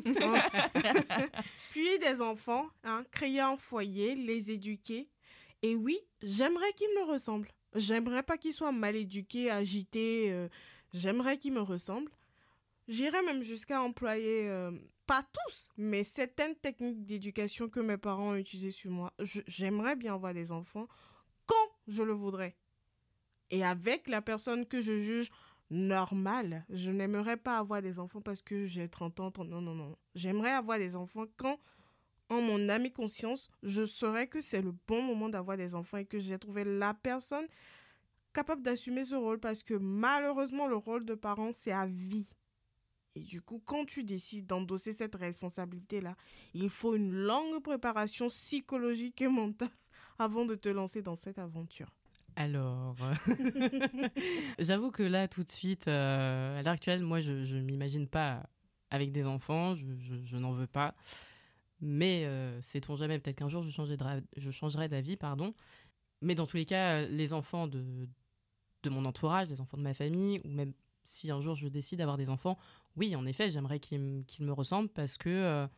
Puis des enfants, créer un foyer, les éduquer. Et oui, j'aimerais qu'ils me ressemblent. J'aimerais pas qu'ils soient mal éduqués, agités. J'aimerais qu'ils me ressemblent. J'irais même jusqu'à employer, pas tous, mais certaines techniques d'éducation que mes parents ont utilisées sur moi. J'aimerais bien avoir des enfants quand je le voudrais. Et avec la personne que je juge normale. Je n'aimerais pas avoir des enfants parce que j'ai 30 ans. Non. J'aimerais avoir des enfants quand, en mon âme et conscience, je saurais que c'est le bon moment d'avoir des enfants et que j'ai trouvé la personne capable d'assumer ce rôle parce que malheureusement, le rôle de parent, c'est à vie. Et du coup, quand tu décides d'endosser cette responsabilité-là, il faut une longue préparation psychologique et mentale avant de te lancer dans cette aventure. Alors, j'avoue que là, tout de suite, à l'heure actuelle, moi, je ne m'imagine pas avec des enfants, je n'en veux pas. Mais sait-on jamais, peut-être qu'un jour, je changerai d'avis, pardon. Mais dans tous les cas, les enfants de mon entourage, les enfants de ma famille, ou même si un jour je décide d'avoir des enfants, oui, en effet, j'aimerais qu'ils me ressemblent parce que,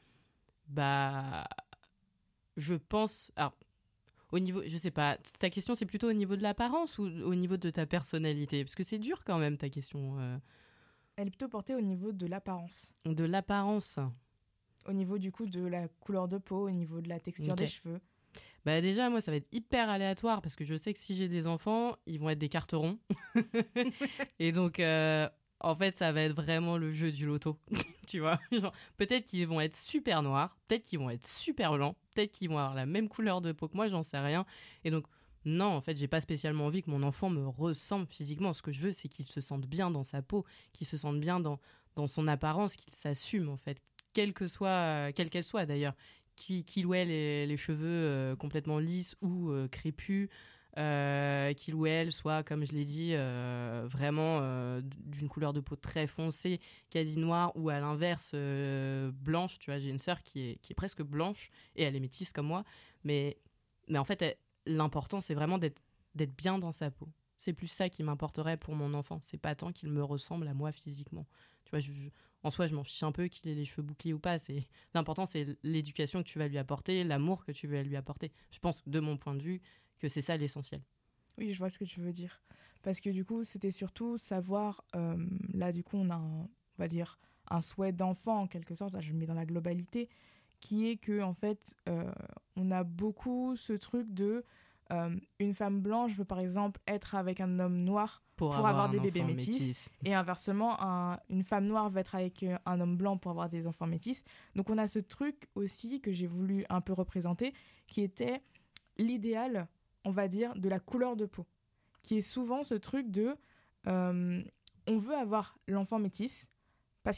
je pense... Alors, au niveau, je sais pas, ta question c'est plutôt au niveau de l'apparence ou au niveau de ta personnalité? Parce que c'est dur quand même ta question. Elle est plutôt portée au niveau de l'apparence. De l'apparence. Au niveau du coup de la couleur de peau, au niveau de la texture des cheveux. Bah déjà moi ça va être hyper aléatoire parce que je sais que si j'ai des enfants, ils vont être des carterons. Et donc en fait ça va être vraiment le jeu du loto. Tu vois, genre, peut-être qu'ils vont être super noirs, peut-être qu'ils vont être super blancs, peut-être qu'ils vont avoir la même couleur de peau que moi, j'en sais rien. Et donc, non, en fait, j'ai pas spécialement envie que mon enfant me ressemble physiquement. Ce que je veux, c'est qu'il se sente bien dans sa peau, qu'il se sente bien dans son apparence, qu'il s'assume, en fait, quelle qu'elle soit d'ailleurs. Qu'il ou elle ait les cheveux complètement lisses ou crépus, qu'il ou elle soit, comme je l'ai dit, vraiment d'une couleur de peau très foncée, quasi noire, ou à l'inverse blanche. Tu vois, j'ai une sœur qui est presque blanche et elle est métisse comme moi, mais en fait l'important c'est vraiment d'être bien dans sa peau. C'est plus ça qui m'importerait pour mon enfant, c'est pas tant qu'il me ressemble à moi physiquement. Tu vois, en soi je m'en fiche un peu qu'il ait les cheveux bouclés ou pas, l'important c'est l'éducation que tu vas lui apporter, l'amour que tu vas lui apporter. Je pense, de mon point de vue, que c'est ça l'essentiel. Oui, je vois ce que tu veux dire. Parce que du coup, c'était surtout savoir... là, du coup, on a, on va dire, un souhait d'enfant, en quelque sorte. Là, je le mets dans la globalité, qui est que, en fait, on a beaucoup ce truc de... une femme blanche veut, par exemple, être avec un homme noir pour avoir des bébés métis. Et inversement, une femme noire veut être avec un homme blanc pour avoir des enfants métis. Donc, on a ce truc aussi que j'ai voulu un peu représenter, qui était l'idéal, on va dire, de la couleur de peau, qui est souvent ce truc de on veut avoir l'enfant métis parce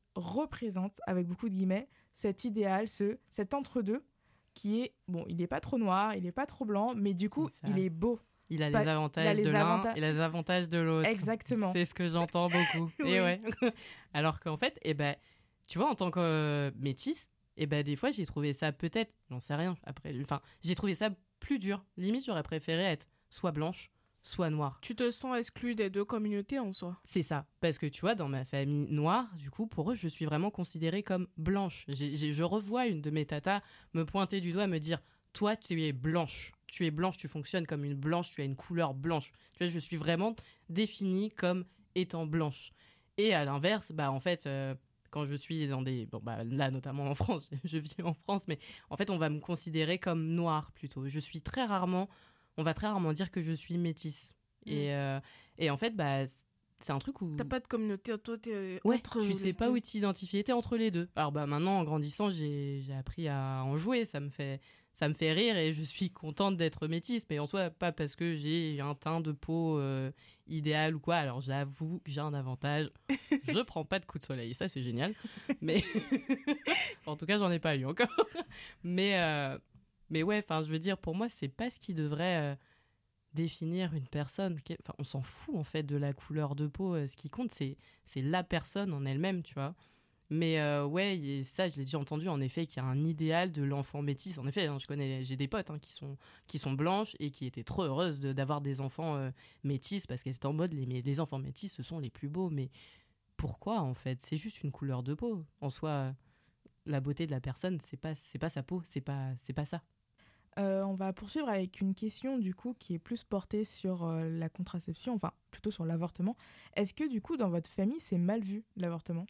représente, avec beaucoup de guillemets, cet idéal, cet entre-deux qui est, bon, il n'est pas trop noir, il n'est pas trop blanc, mais du coup, il est beau. Il a les avantages de l'un et les avantages de l'autre. Exactement. C'est ce que j'entends beaucoup. Oui. Et ouais. Alors qu'en fait, tu vois, en tant que métisse, des fois, j'ai trouvé ça peut-être, j'en sais rien, après, j'ai trouvé ça plus dur. Limite, j'aurais préféré être soit blanche, soit noire. Tu te sens exclu des deux communautés en soi. C'est ça. Parce que tu vois, dans ma famille noire, du coup, pour eux, je suis vraiment considérée comme blanche. Je revois une de mes tatas me pointer du doigt et me dire « Toi, tu es blanche. Tu es blanche, tu fonctionnes comme une blanche, tu as une couleur blanche. » Tu vois, je suis vraiment définie comme étant blanche. Et à l'inverse, en fait, quand je suis dans des... là, notamment en France, je vis en France, mais en fait, on va me considérer comme noire plutôt. Je suis très rarement... On va très rarement dire que je suis métisse. Et en fait, c'est un truc où... T'as pas de communauté, toi, t'es ouais, entre tu sais pas où t'identifier, t'es entre les deux. Alors maintenant, en grandissant, j'ai appris à en jouer, ça me fait rire et je suis contente d'être métisse, mais en soi, pas parce que j'ai un teint de peau idéal ou quoi. Alors j'avoue que j'ai un avantage, je prends pas de coups de soleil, ça c'est génial, mais en tout cas, j'en ai pas eu encore. Mais ouais, je veux dire, pour moi, c'est pas ce qui devrait... définir une personne. On s'en fout en fait de la couleur de peau. Ce qui compte, c'est la personne en elle-même, tu vois. Mais ouais, ça, je l'ai déjà entendu en effet, qu'il y a un idéal de l'enfant métis. En effet, j'ai des potes qui sont blanches et qui étaient trop heureuses d'avoir des enfants métis parce qu'elles étaient en mode les enfants métis, ce sont les plus beaux. Mais pourquoi en fait? C'est juste une couleur de peau. En soi, la beauté de la personne, c'est pas sa peau, c'est pas ça. On va poursuivre avec une question du coup qui est plus portée sur la contraception, enfin plutôt sur l'avortement. Est-ce que du coup dans votre famille c'est mal vu l'avortement?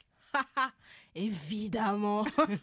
Évidemment.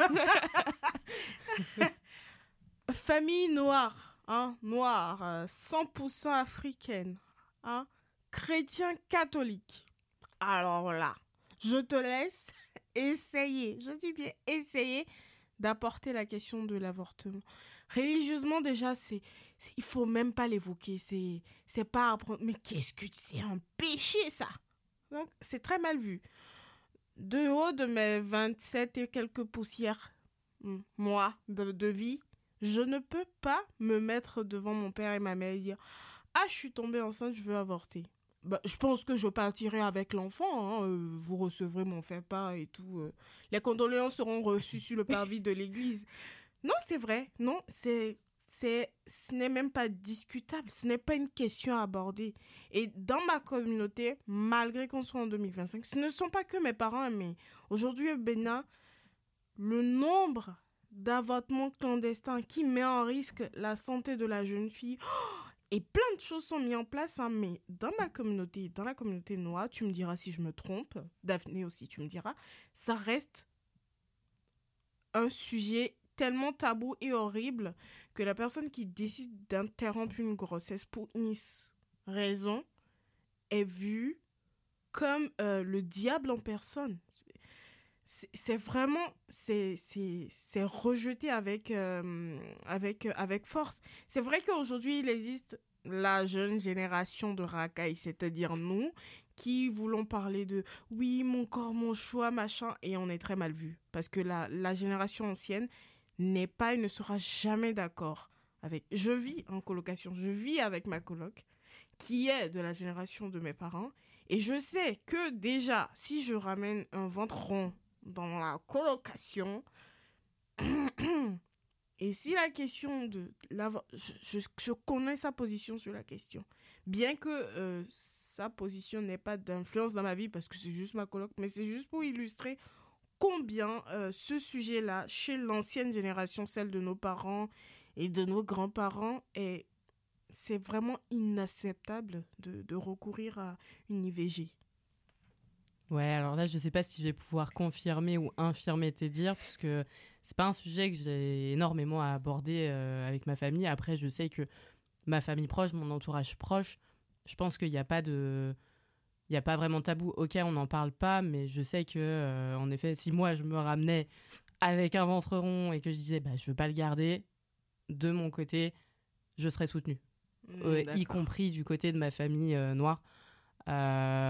Famille noire, noire, 100% africaine, chrétien catholique. Alors là, je te laisse essayer, je dis bien essayer d'apporter la question de l'avortement. Religieusement, déjà, il faut même pas l'évoquer. C'est pas apprendre. Mais qu'est-ce que c'est un péché, ça? Donc, c'est très mal vu. De haut de mes 27 et quelques poussières, mois de vie, je ne peux pas me mettre devant mon père et ma mère et dire « Ah, je suis tombée enceinte, je veux avorter. » Je pense que je partirai avec l'enfant. Vous recevrez mon fait-part et tout. Les condoléances seront reçues sur le parvis de l'église. Non, c'est vrai. Non, ce n'est même pas discutable. Ce n'est pas une question à aborder. Et dans ma communauté, malgré qu'on soit en 2025, ce ne sont pas que mes parents, mais aujourd'hui au Bénin, le nombre d'avortements clandestins qui met en risque la santé de la jeune fille, et plein de choses sont mises en place, mais dans ma communauté, dans la communauté noire, tu me diras si je me trompe, Daphné aussi, tu me diras, ça reste un sujet tellement tabou et horrible que la personne qui décide d'interrompre une grossesse pour une raison est vue comme le diable en personne. C'est vraiment c'est rejeté avec force. C'est vrai qu'aujourd'hui il existe la jeune génération de racailles, c'est-à-dire nous qui voulons parler de oui, mon corps, mon choix, machin, et on est très mal vu parce que la génération ancienne n'est pas et ne sera jamais d'accord avec. Je vis en colocation, je vis avec ma coloc qui est de la génération de mes parents et je sais que déjà si je ramène un ventre rond dans la colocation et si la question de je connais sa position sur la question, bien que sa position n'ait pas d'influence dans ma vie parce que c'est juste ma coloc, mais c'est juste pour illustrer combien ce sujet-là, chez l'ancienne génération, celle de nos parents et de nos grands-parents, c'est vraiment inacceptable de recourir à une IVG. Ouais, alors là, je sais pas si je vais pouvoir confirmer ou infirmer tes dires, parce que c'est pas un sujet que j'ai énormément à aborder avec ma famille. Après, je sais que ma famille proche, mon entourage proche, je pense qu'il n'y a pas vraiment de tabou. Ok, on n'en parle pas, mais je sais que, en effet, si moi, je me ramenais avec un ventre rond et que je disais, je veux pas le garder, de mon côté, je serais soutenue. Y compris du côté de ma famille noire. Après,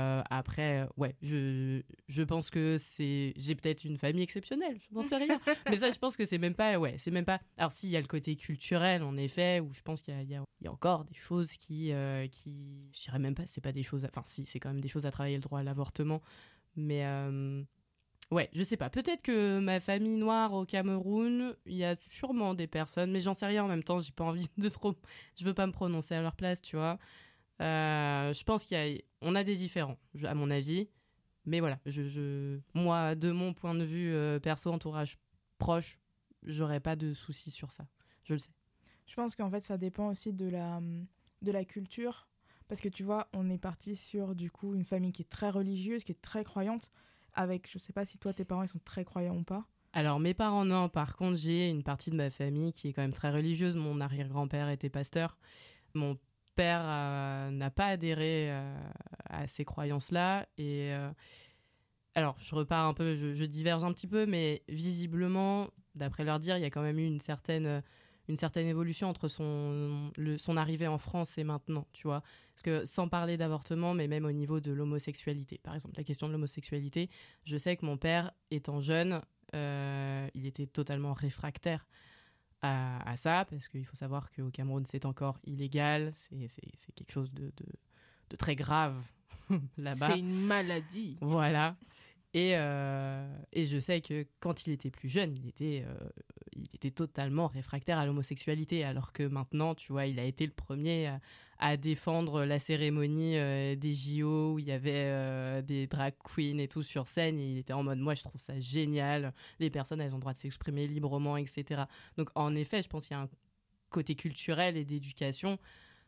Après, ouais, je pense que j'ai peut-être une famille exceptionnelle, je n'en sais rien. Mais ça, je pense que c'est même pas. Alors, si, il y a le côté culturel, en effet, où je pense qu'il y a encore des choses qui. Je dirais même pas, c'est pas des choses. Enfin, si, c'est quand même des choses à travailler, le droit à l'avortement. Mais. Ouais, je sais pas. Peut-être que ma famille noire au Cameroun, il y a sûrement des personnes, mais j'en sais rien en même temps. J'ai pas envie de trop. Je veux pas me prononcer à leur place, tu vois. Je pense qu'on a des différends, à mon avis. Mais voilà, moi, de mon point de vue perso, entourage proche, j'aurais pas de soucis sur ça. Je le sais. Je pense qu'en fait, ça dépend aussi de la culture. Parce que tu vois, on est parti sur du coup une famille qui est très religieuse, qui est très croyante. Avec, je sais pas si toi, tes parents, ils sont très croyants ou pas. Alors, mes parents, non. Par contre, j'ai une partie de ma famille qui est quand même très religieuse. Mon arrière-grand-père était pasteur. Mon père n'a pas adhéré à ces croyances-là. Et alors, je repars un peu, je diverge un petit peu, mais visiblement, d'après leur dire, il y a quand même eu une certaine évolution entre son arrivée en France et maintenant, tu vois. Parce que sans parler d'avortement, mais même au niveau de l'homosexualité, par exemple, la question de l'homosexualité, je sais que mon père, étant jeune, il était totalement réfractaire à ça, parce qu'il faut savoir qu'au Cameroun, c'est encore illégal, c'est quelque chose de très grave là-bas. C'est une maladie. Voilà. Et je sais que quand il était plus jeune, il était totalement réfractaire à l'homosexualité, alors que maintenant, tu vois, il a été le premier à défendre la cérémonie des JO où il y avait des drag queens et tout sur scène. Et il était en mode, moi, je trouve ça génial. Les personnes, elles ont le droit de s'exprimer librement, etc. Donc, en effet, je pense qu'il y a un côté culturel et d'éducation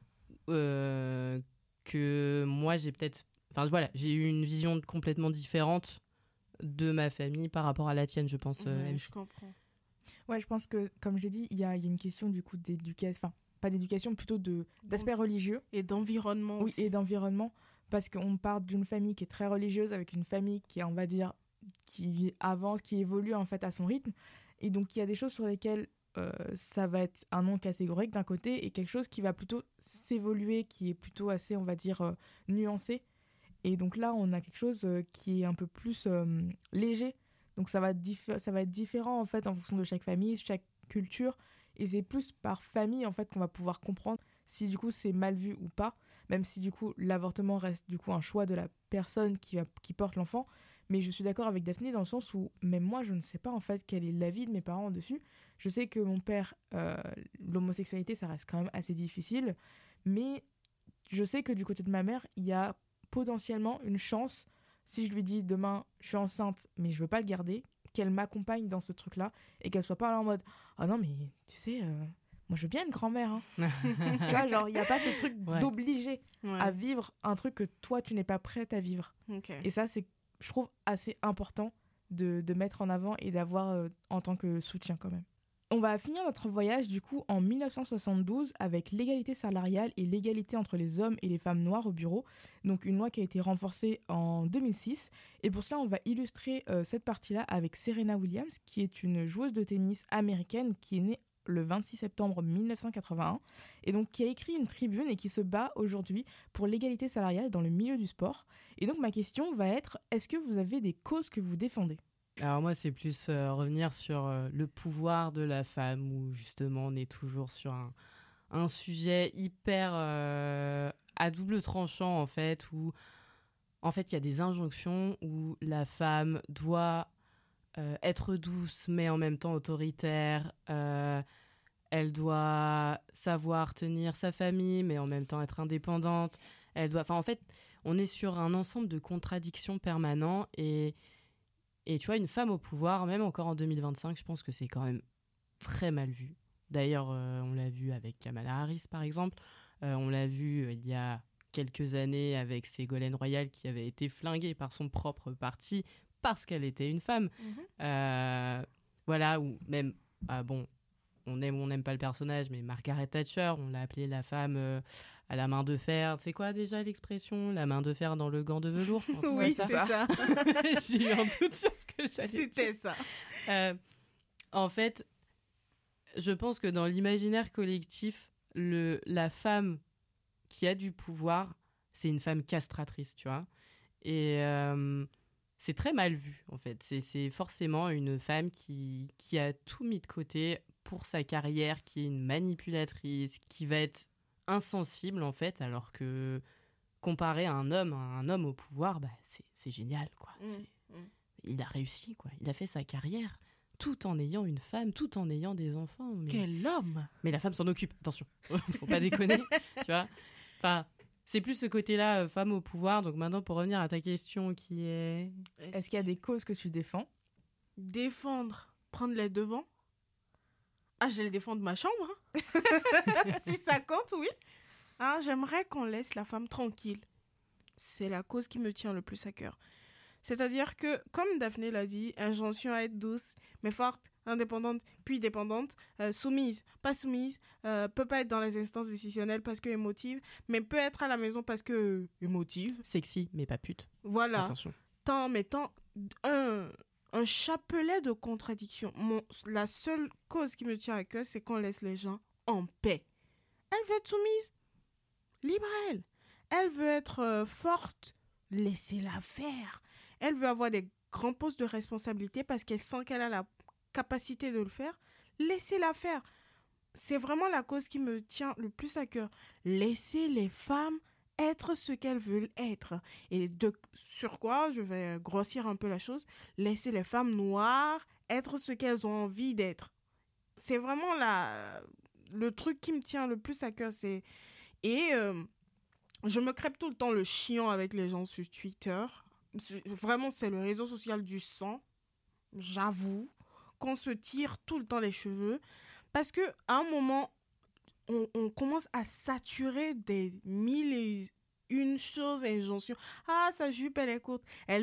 que moi, j'ai peut-être... Enfin, voilà, j'ai eu une vision complètement différente de ma famille par rapport à la tienne, je pense. Je comprends. Ouais, je pense que, comme je l'ai dit, il y a une question du coup d'éducation, enfin, pas d'éducation, plutôt d'aspect religieux. Et d'environnement oui, aussi. Et d'environnement, parce qu'on part d'une famille qui est très religieuse, avec une famille qui est, on va dire, qui avance, qui évolue en fait à son rythme. Et donc, il y a des choses sur lesquelles ça va être un non catégorique d'un côté, et quelque chose qui va plutôt s'évoluer, qui est plutôt assez, on va dire, nuancé. Et donc là, on a quelque chose qui est un peu plus léger. Donc ça va être différent en fait en fonction de chaque famille, chaque culture. Et c'est plus par famille en fait qu'on va pouvoir comprendre si du coup c'est mal vu ou pas. Même si du coup l'avortement reste du coup un choix de la personne qui porte l'enfant. Mais je suis d'accord avec Daphné dans le sens où même moi je ne sais pas en fait quel est l'avis de mes parents dessus. Je sais que mon père, l'homosexualité ça reste quand même assez difficile. Mais je sais que du côté de ma mère, il y a potentiellement une chance, si je lui dis demain je suis enceinte mais je veux pas le garder, qu'elle m'accompagne dans ce truc là et qu'elle soit pas là en mode ah non mais tu sais moi je veux bien être grand-mère hein. Tu vois, genre il y a pas ce truc d'obliger à vivre un truc que toi tu n'es pas prête à vivre. Et ça c'est, je trouve, assez important de mettre en avant et d'avoir en tant que soutien quand même. On va finir notre voyage du coup en 1972 avec l'égalité salariale et l'égalité entre les hommes et les femmes noires au bureau. Donc une loi qui a été renforcée en 2006. Et pour cela, on va illustrer cette partie-là avec Serena Williams, qui est une joueuse de tennis américaine qui est née le 26 septembre 1981 et donc qui a écrit une tribune et qui se bat aujourd'hui pour l'égalité salariale dans le milieu du sport. Et donc ma question va être, est-ce que vous avez des causes que vous défendez ? Alors moi, c'est plus revenir sur le pouvoir de la femme, où justement on est toujours sur un sujet hyper à double tranchant en fait, où en fait il y a des injonctions où la femme doit être douce mais en même temps autoritaire, elle doit savoir tenir sa famille mais en même temps être indépendante, en fait on est sur un ensemble de contradictions permanents et tu vois, une femme au pouvoir, même encore en 2025, je pense que c'est quand même très mal vu. D'ailleurs, on l'a vu avec Kamala Harris, par exemple. On l'a vu il y a quelques années avec Ségolène Royal, qui avait été flinguée par son propre parti parce qu'elle était une femme. Voilà, ou même, on aime ou on n'aime pas le personnage, mais Margaret Thatcher, on l'a appelée la femme à la main de fer. C'est quoi déjà l'expression ? La main de fer dans le gant de velours ? Oui, c'est ça. J'ai eu un doute sur ce que j'allais dire. C'était ça. En fait, je pense que dans l'imaginaire collectif, la femme qui a du pouvoir, c'est une femme castratrice, tu vois. Et c'est très mal vu, en fait. C'est forcément une femme qui a tout mis de côté pour sa carrière, qui est une manipulatrice, qui va être insensible, en fait, alors que comparé à un homme au pouvoir, bah, c'est génial, quoi. Il a réussi, quoi. Il a fait sa carrière tout en ayant une femme, tout en ayant des enfants. Quel homme! Mais la femme s'en occupe, attention. Faut pas déconner, tu vois. Enfin, c'est plus ce côté-là, femme au pouvoir. Donc maintenant, pour revenir à ta question qui est... Est-ce qu'il y a des causes que tu défends? Défendre, prendre les devants. Ah, je vais les défendre de ma chambre. Si ça compte, oui. Ah, j'aimerais qu'on laisse la femme tranquille. C'est la cause qui me tient le plus à cœur. C'est-à-dire que, comme Daphné l'a dit, injonction à être douce, mais forte, indépendante, puis dépendante, soumise, pas soumise, peut pas être dans les instances décisionnelles parce que émotive, mais peut être à la maison parce que émotive. Sexy, mais pas pute. Voilà. Attention. Tant un chapelet de contradictions. La seule cause qui me tient à cœur, c'est qu'on laisse les gens en paix. Elle veut être soumise, libre à elle. Elle veut être forte, laissez-la faire. Elle veut avoir des grands postes de responsabilité parce qu'elle sent qu'elle a la capacité de le faire. Laissez-la faire. C'est vraiment la cause qui me tient le plus à cœur. Laissez les femmes être ce qu'elles veulent être. Et sur quoi, je vais grossir un peu la chose, laissez les femmes noires être ce qu'elles ont envie d'être. C'est vraiment le truc qui me tient le plus à cœur. Je me crêpe tout le temps le chiant avec les gens sur Twitter. Vraiment, c'est le réseau social du sang. J'avoue qu'on se tire tout le temps les cheveux. Parce qu'à un moment, on commence à saturer des 1001 choses et injonctions. Ah, sa jupe, elle est courte. Elle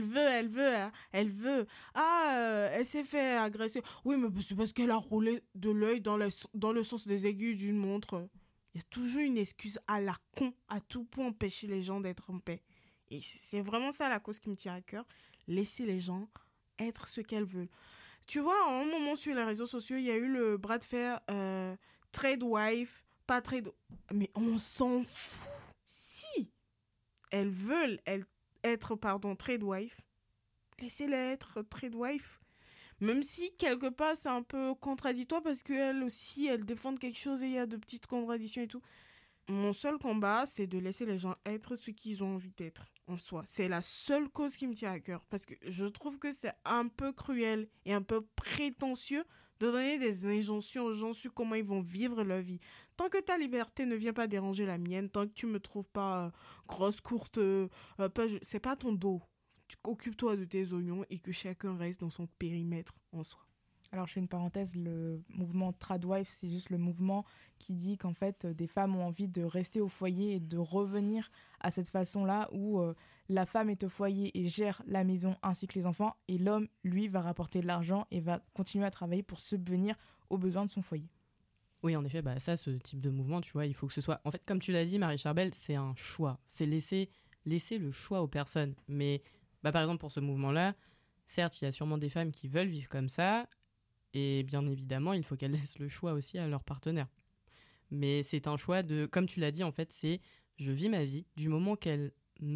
veut. Ah, elle s'est fait agresser. Oui, mais c'est parce qu'elle a roulé de l'œil dans le sens des aiguilles d'une montre. Il y a toujours une excuse à la con, à tout pour empêcher les gens d'être en paix. Et c'est vraiment ça la cause qui me tient à cœur. Laisser les gens être ce qu'elles veulent. Tu vois, à un moment sur les réseaux sociaux, il y a eu le bras de fer trade wife, pas trade... Mais on s'en fout. Si elles veulent être trade wife, laissez-les être trade wife. Même si, quelque part, c'est un peu contradictoire parce qu'elles aussi, elles défendent quelque chose et il y a de petites contradictions et tout. Mon seul combat, c'est de laisser les gens être ce qu'ils ont envie d'être en soi. C'est la seule cause qui me tient à cœur parce que je trouve que c'est un peu cruel et un peu prétentieux de donner des injonctions aux gens sur comment ils vont vivre leur vie. Tant que ta liberté ne vient pas déranger la mienne, tant que tu me trouves pas grosse, courte, c'est pas ton dos. Occupe-toi de tes oignons et que chacun reste dans son périmètre en soi. Alors, je fais une parenthèse, le mouvement Tradwife, c'est juste le mouvement qui dit qu'en fait, des femmes ont envie de rester au foyer et de revenir à cette façon-là où la femme est au foyer et gère la maison ainsi que les enfants et l'homme, lui, va rapporter de l'argent et va continuer à travailler pour subvenir aux besoins de son foyer. Oui, en effet, bah, ça, ce type de mouvement, tu vois, il faut que ce soit... En fait, comme tu l'as dit, Marie Charbel, c'est un choix. C'est laisser le choix aux personnes. Mais, bah, par exemple, pour ce mouvement-là, certes, il y a sûrement des femmes qui veulent vivre comme ça. Et bien évidemment, il faut qu'elles laissent le choix aussi à leur partenaire. Mais c'est un choix de... Comme tu l'as dit, en fait, c'est... Je vis ma vie du moment qu'elle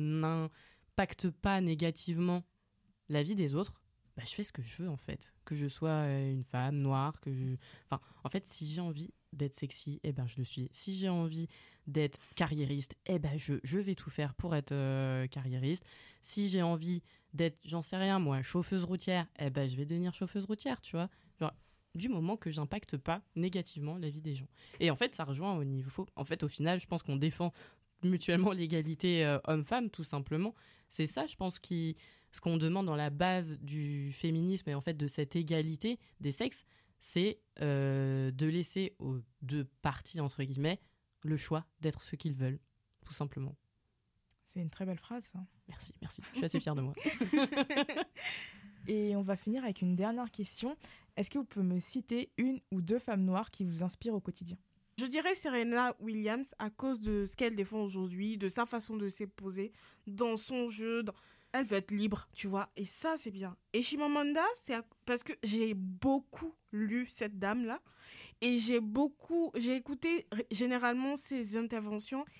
n'impacte pas négativement la vie des autres. Bah, je fais ce que je veux, en fait. Que je sois une femme noire, Enfin, en fait, si j'ai envie d'être sexy, eh ben, je le suis. Si j'ai envie d'être carriériste, eh ben, je vais tout faire pour être carriériste. Si j'ai envie d'être, j'en sais rien, moi, chauffeuse routière, eh ben, je vais devenir chauffeuse routière, tu vois. Genre, du moment que j'impacte pas négativement la vie des gens. Et en fait, ça rejoint au niveau... En fait, au final, je pense qu'on défend mutuellement l'égalité homme-femme, tout simplement. C'est ça, je pense, ce qu'on demande dans la base du féminisme et en fait de cette égalité des sexes, c'est de laisser aux deux parties, entre guillemets, le choix d'être ce qu'ils veulent, tout simplement. C'est une très belle phrase, ça. Merci. Je suis assez fière de moi. Et on va finir avec une dernière question. Est-ce que vous pouvez me citer une ou deux femmes noires qui vous inspirent au quotidien ? Je dirais Serena Williams à cause de ce qu'elle défend aujourd'hui, de sa façon de s'imposer dans son jeu. Elle veut être libre, tu vois, et ça, c'est bien. Et Chimamanda, c'est parce que j'ai beaucoup lu cette dame-là et j'ai écouté généralement ses interventions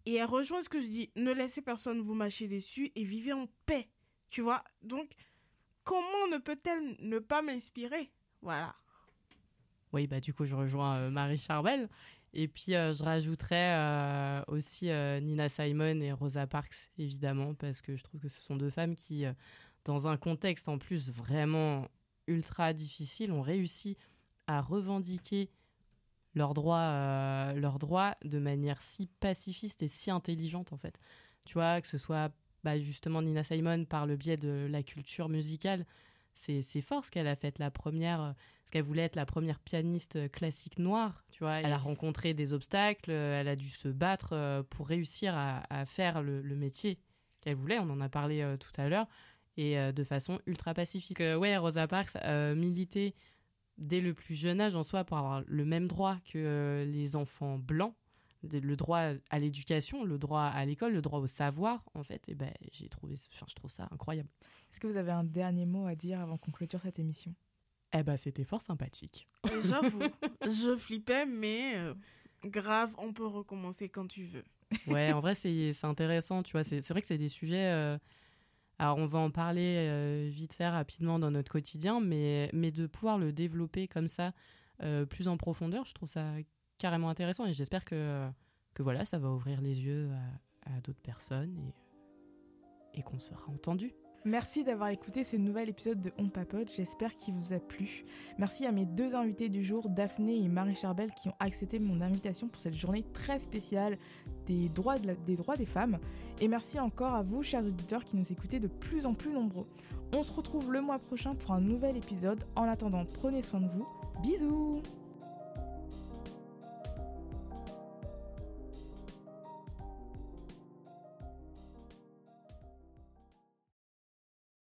Et elle rejoint ce que je dis, ne laissez personne vous mâcher dessus et vivez en paix, tu vois. Donc, comment ne peut-elle ne pas m'inspirer? Voilà. Oui, bah du coup, je rejoins Marie Charbel. Et puis, je rajouterais aussi Nina Simone et Rosa Parks, évidemment, parce que je trouve que ce sont deux femmes qui, dans un contexte en plus vraiment ultra difficile, ont réussi à revendiquer leurs droits de manière si pacifiste et si intelligente, en fait. Tu vois, que ce soit justement Nina Simone par le biais de la culture musicale, c'est fort ce qu'elle a fait, ce qu'elle voulait être la première pianiste classique noire, tu vois. Elle a rencontré des obstacles, elle a dû se battre pour réussir à faire le métier qu'elle voulait, on en a parlé tout à l'heure, et de façon ultra pacifique. Ouais, Rosa Parks militait dès le plus jeune âge en soi pour avoir le même droit que les enfants blancs, le droit à l'éducation, le droit à l'école, le droit au savoir, en fait. Et je trouve ça incroyable. Est-ce que vous avez un dernier mot à dire avant qu'on clôture cette émission? C'était fort sympathique. Et j'avoue, je flippais, mais grave, on peut recommencer quand tu veux. Ouais, en vrai, c'est intéressant, tu vois. C'est vrai que c'est des sujets... alors, on va en parler vite fait, rapidement dans notre quotidien, mais de pouvoir le développer comme ça, plus en profondeur, je trouve ça carrément intéressant. Et j'espère que voilà, ça va ouvrir les yeux à d'autres personnes et qu'on sera entendu. Merci d'avoir écouté ce nouvel épisode de On Papote, j'espère qu'il vous a plu. Merci à mes deux invités du jour, Daphné et Marie Charbel, qui ont accepté mon invitation pour cette journée très spéciale des droits des femmes. Et merci encore à vous, chers auditeurs, qui nous écoutez de plus en plus nombreux. On se retrouve le mois prochain pour un nouvel épisode. En attendant, prenez soin de vous. Bisous!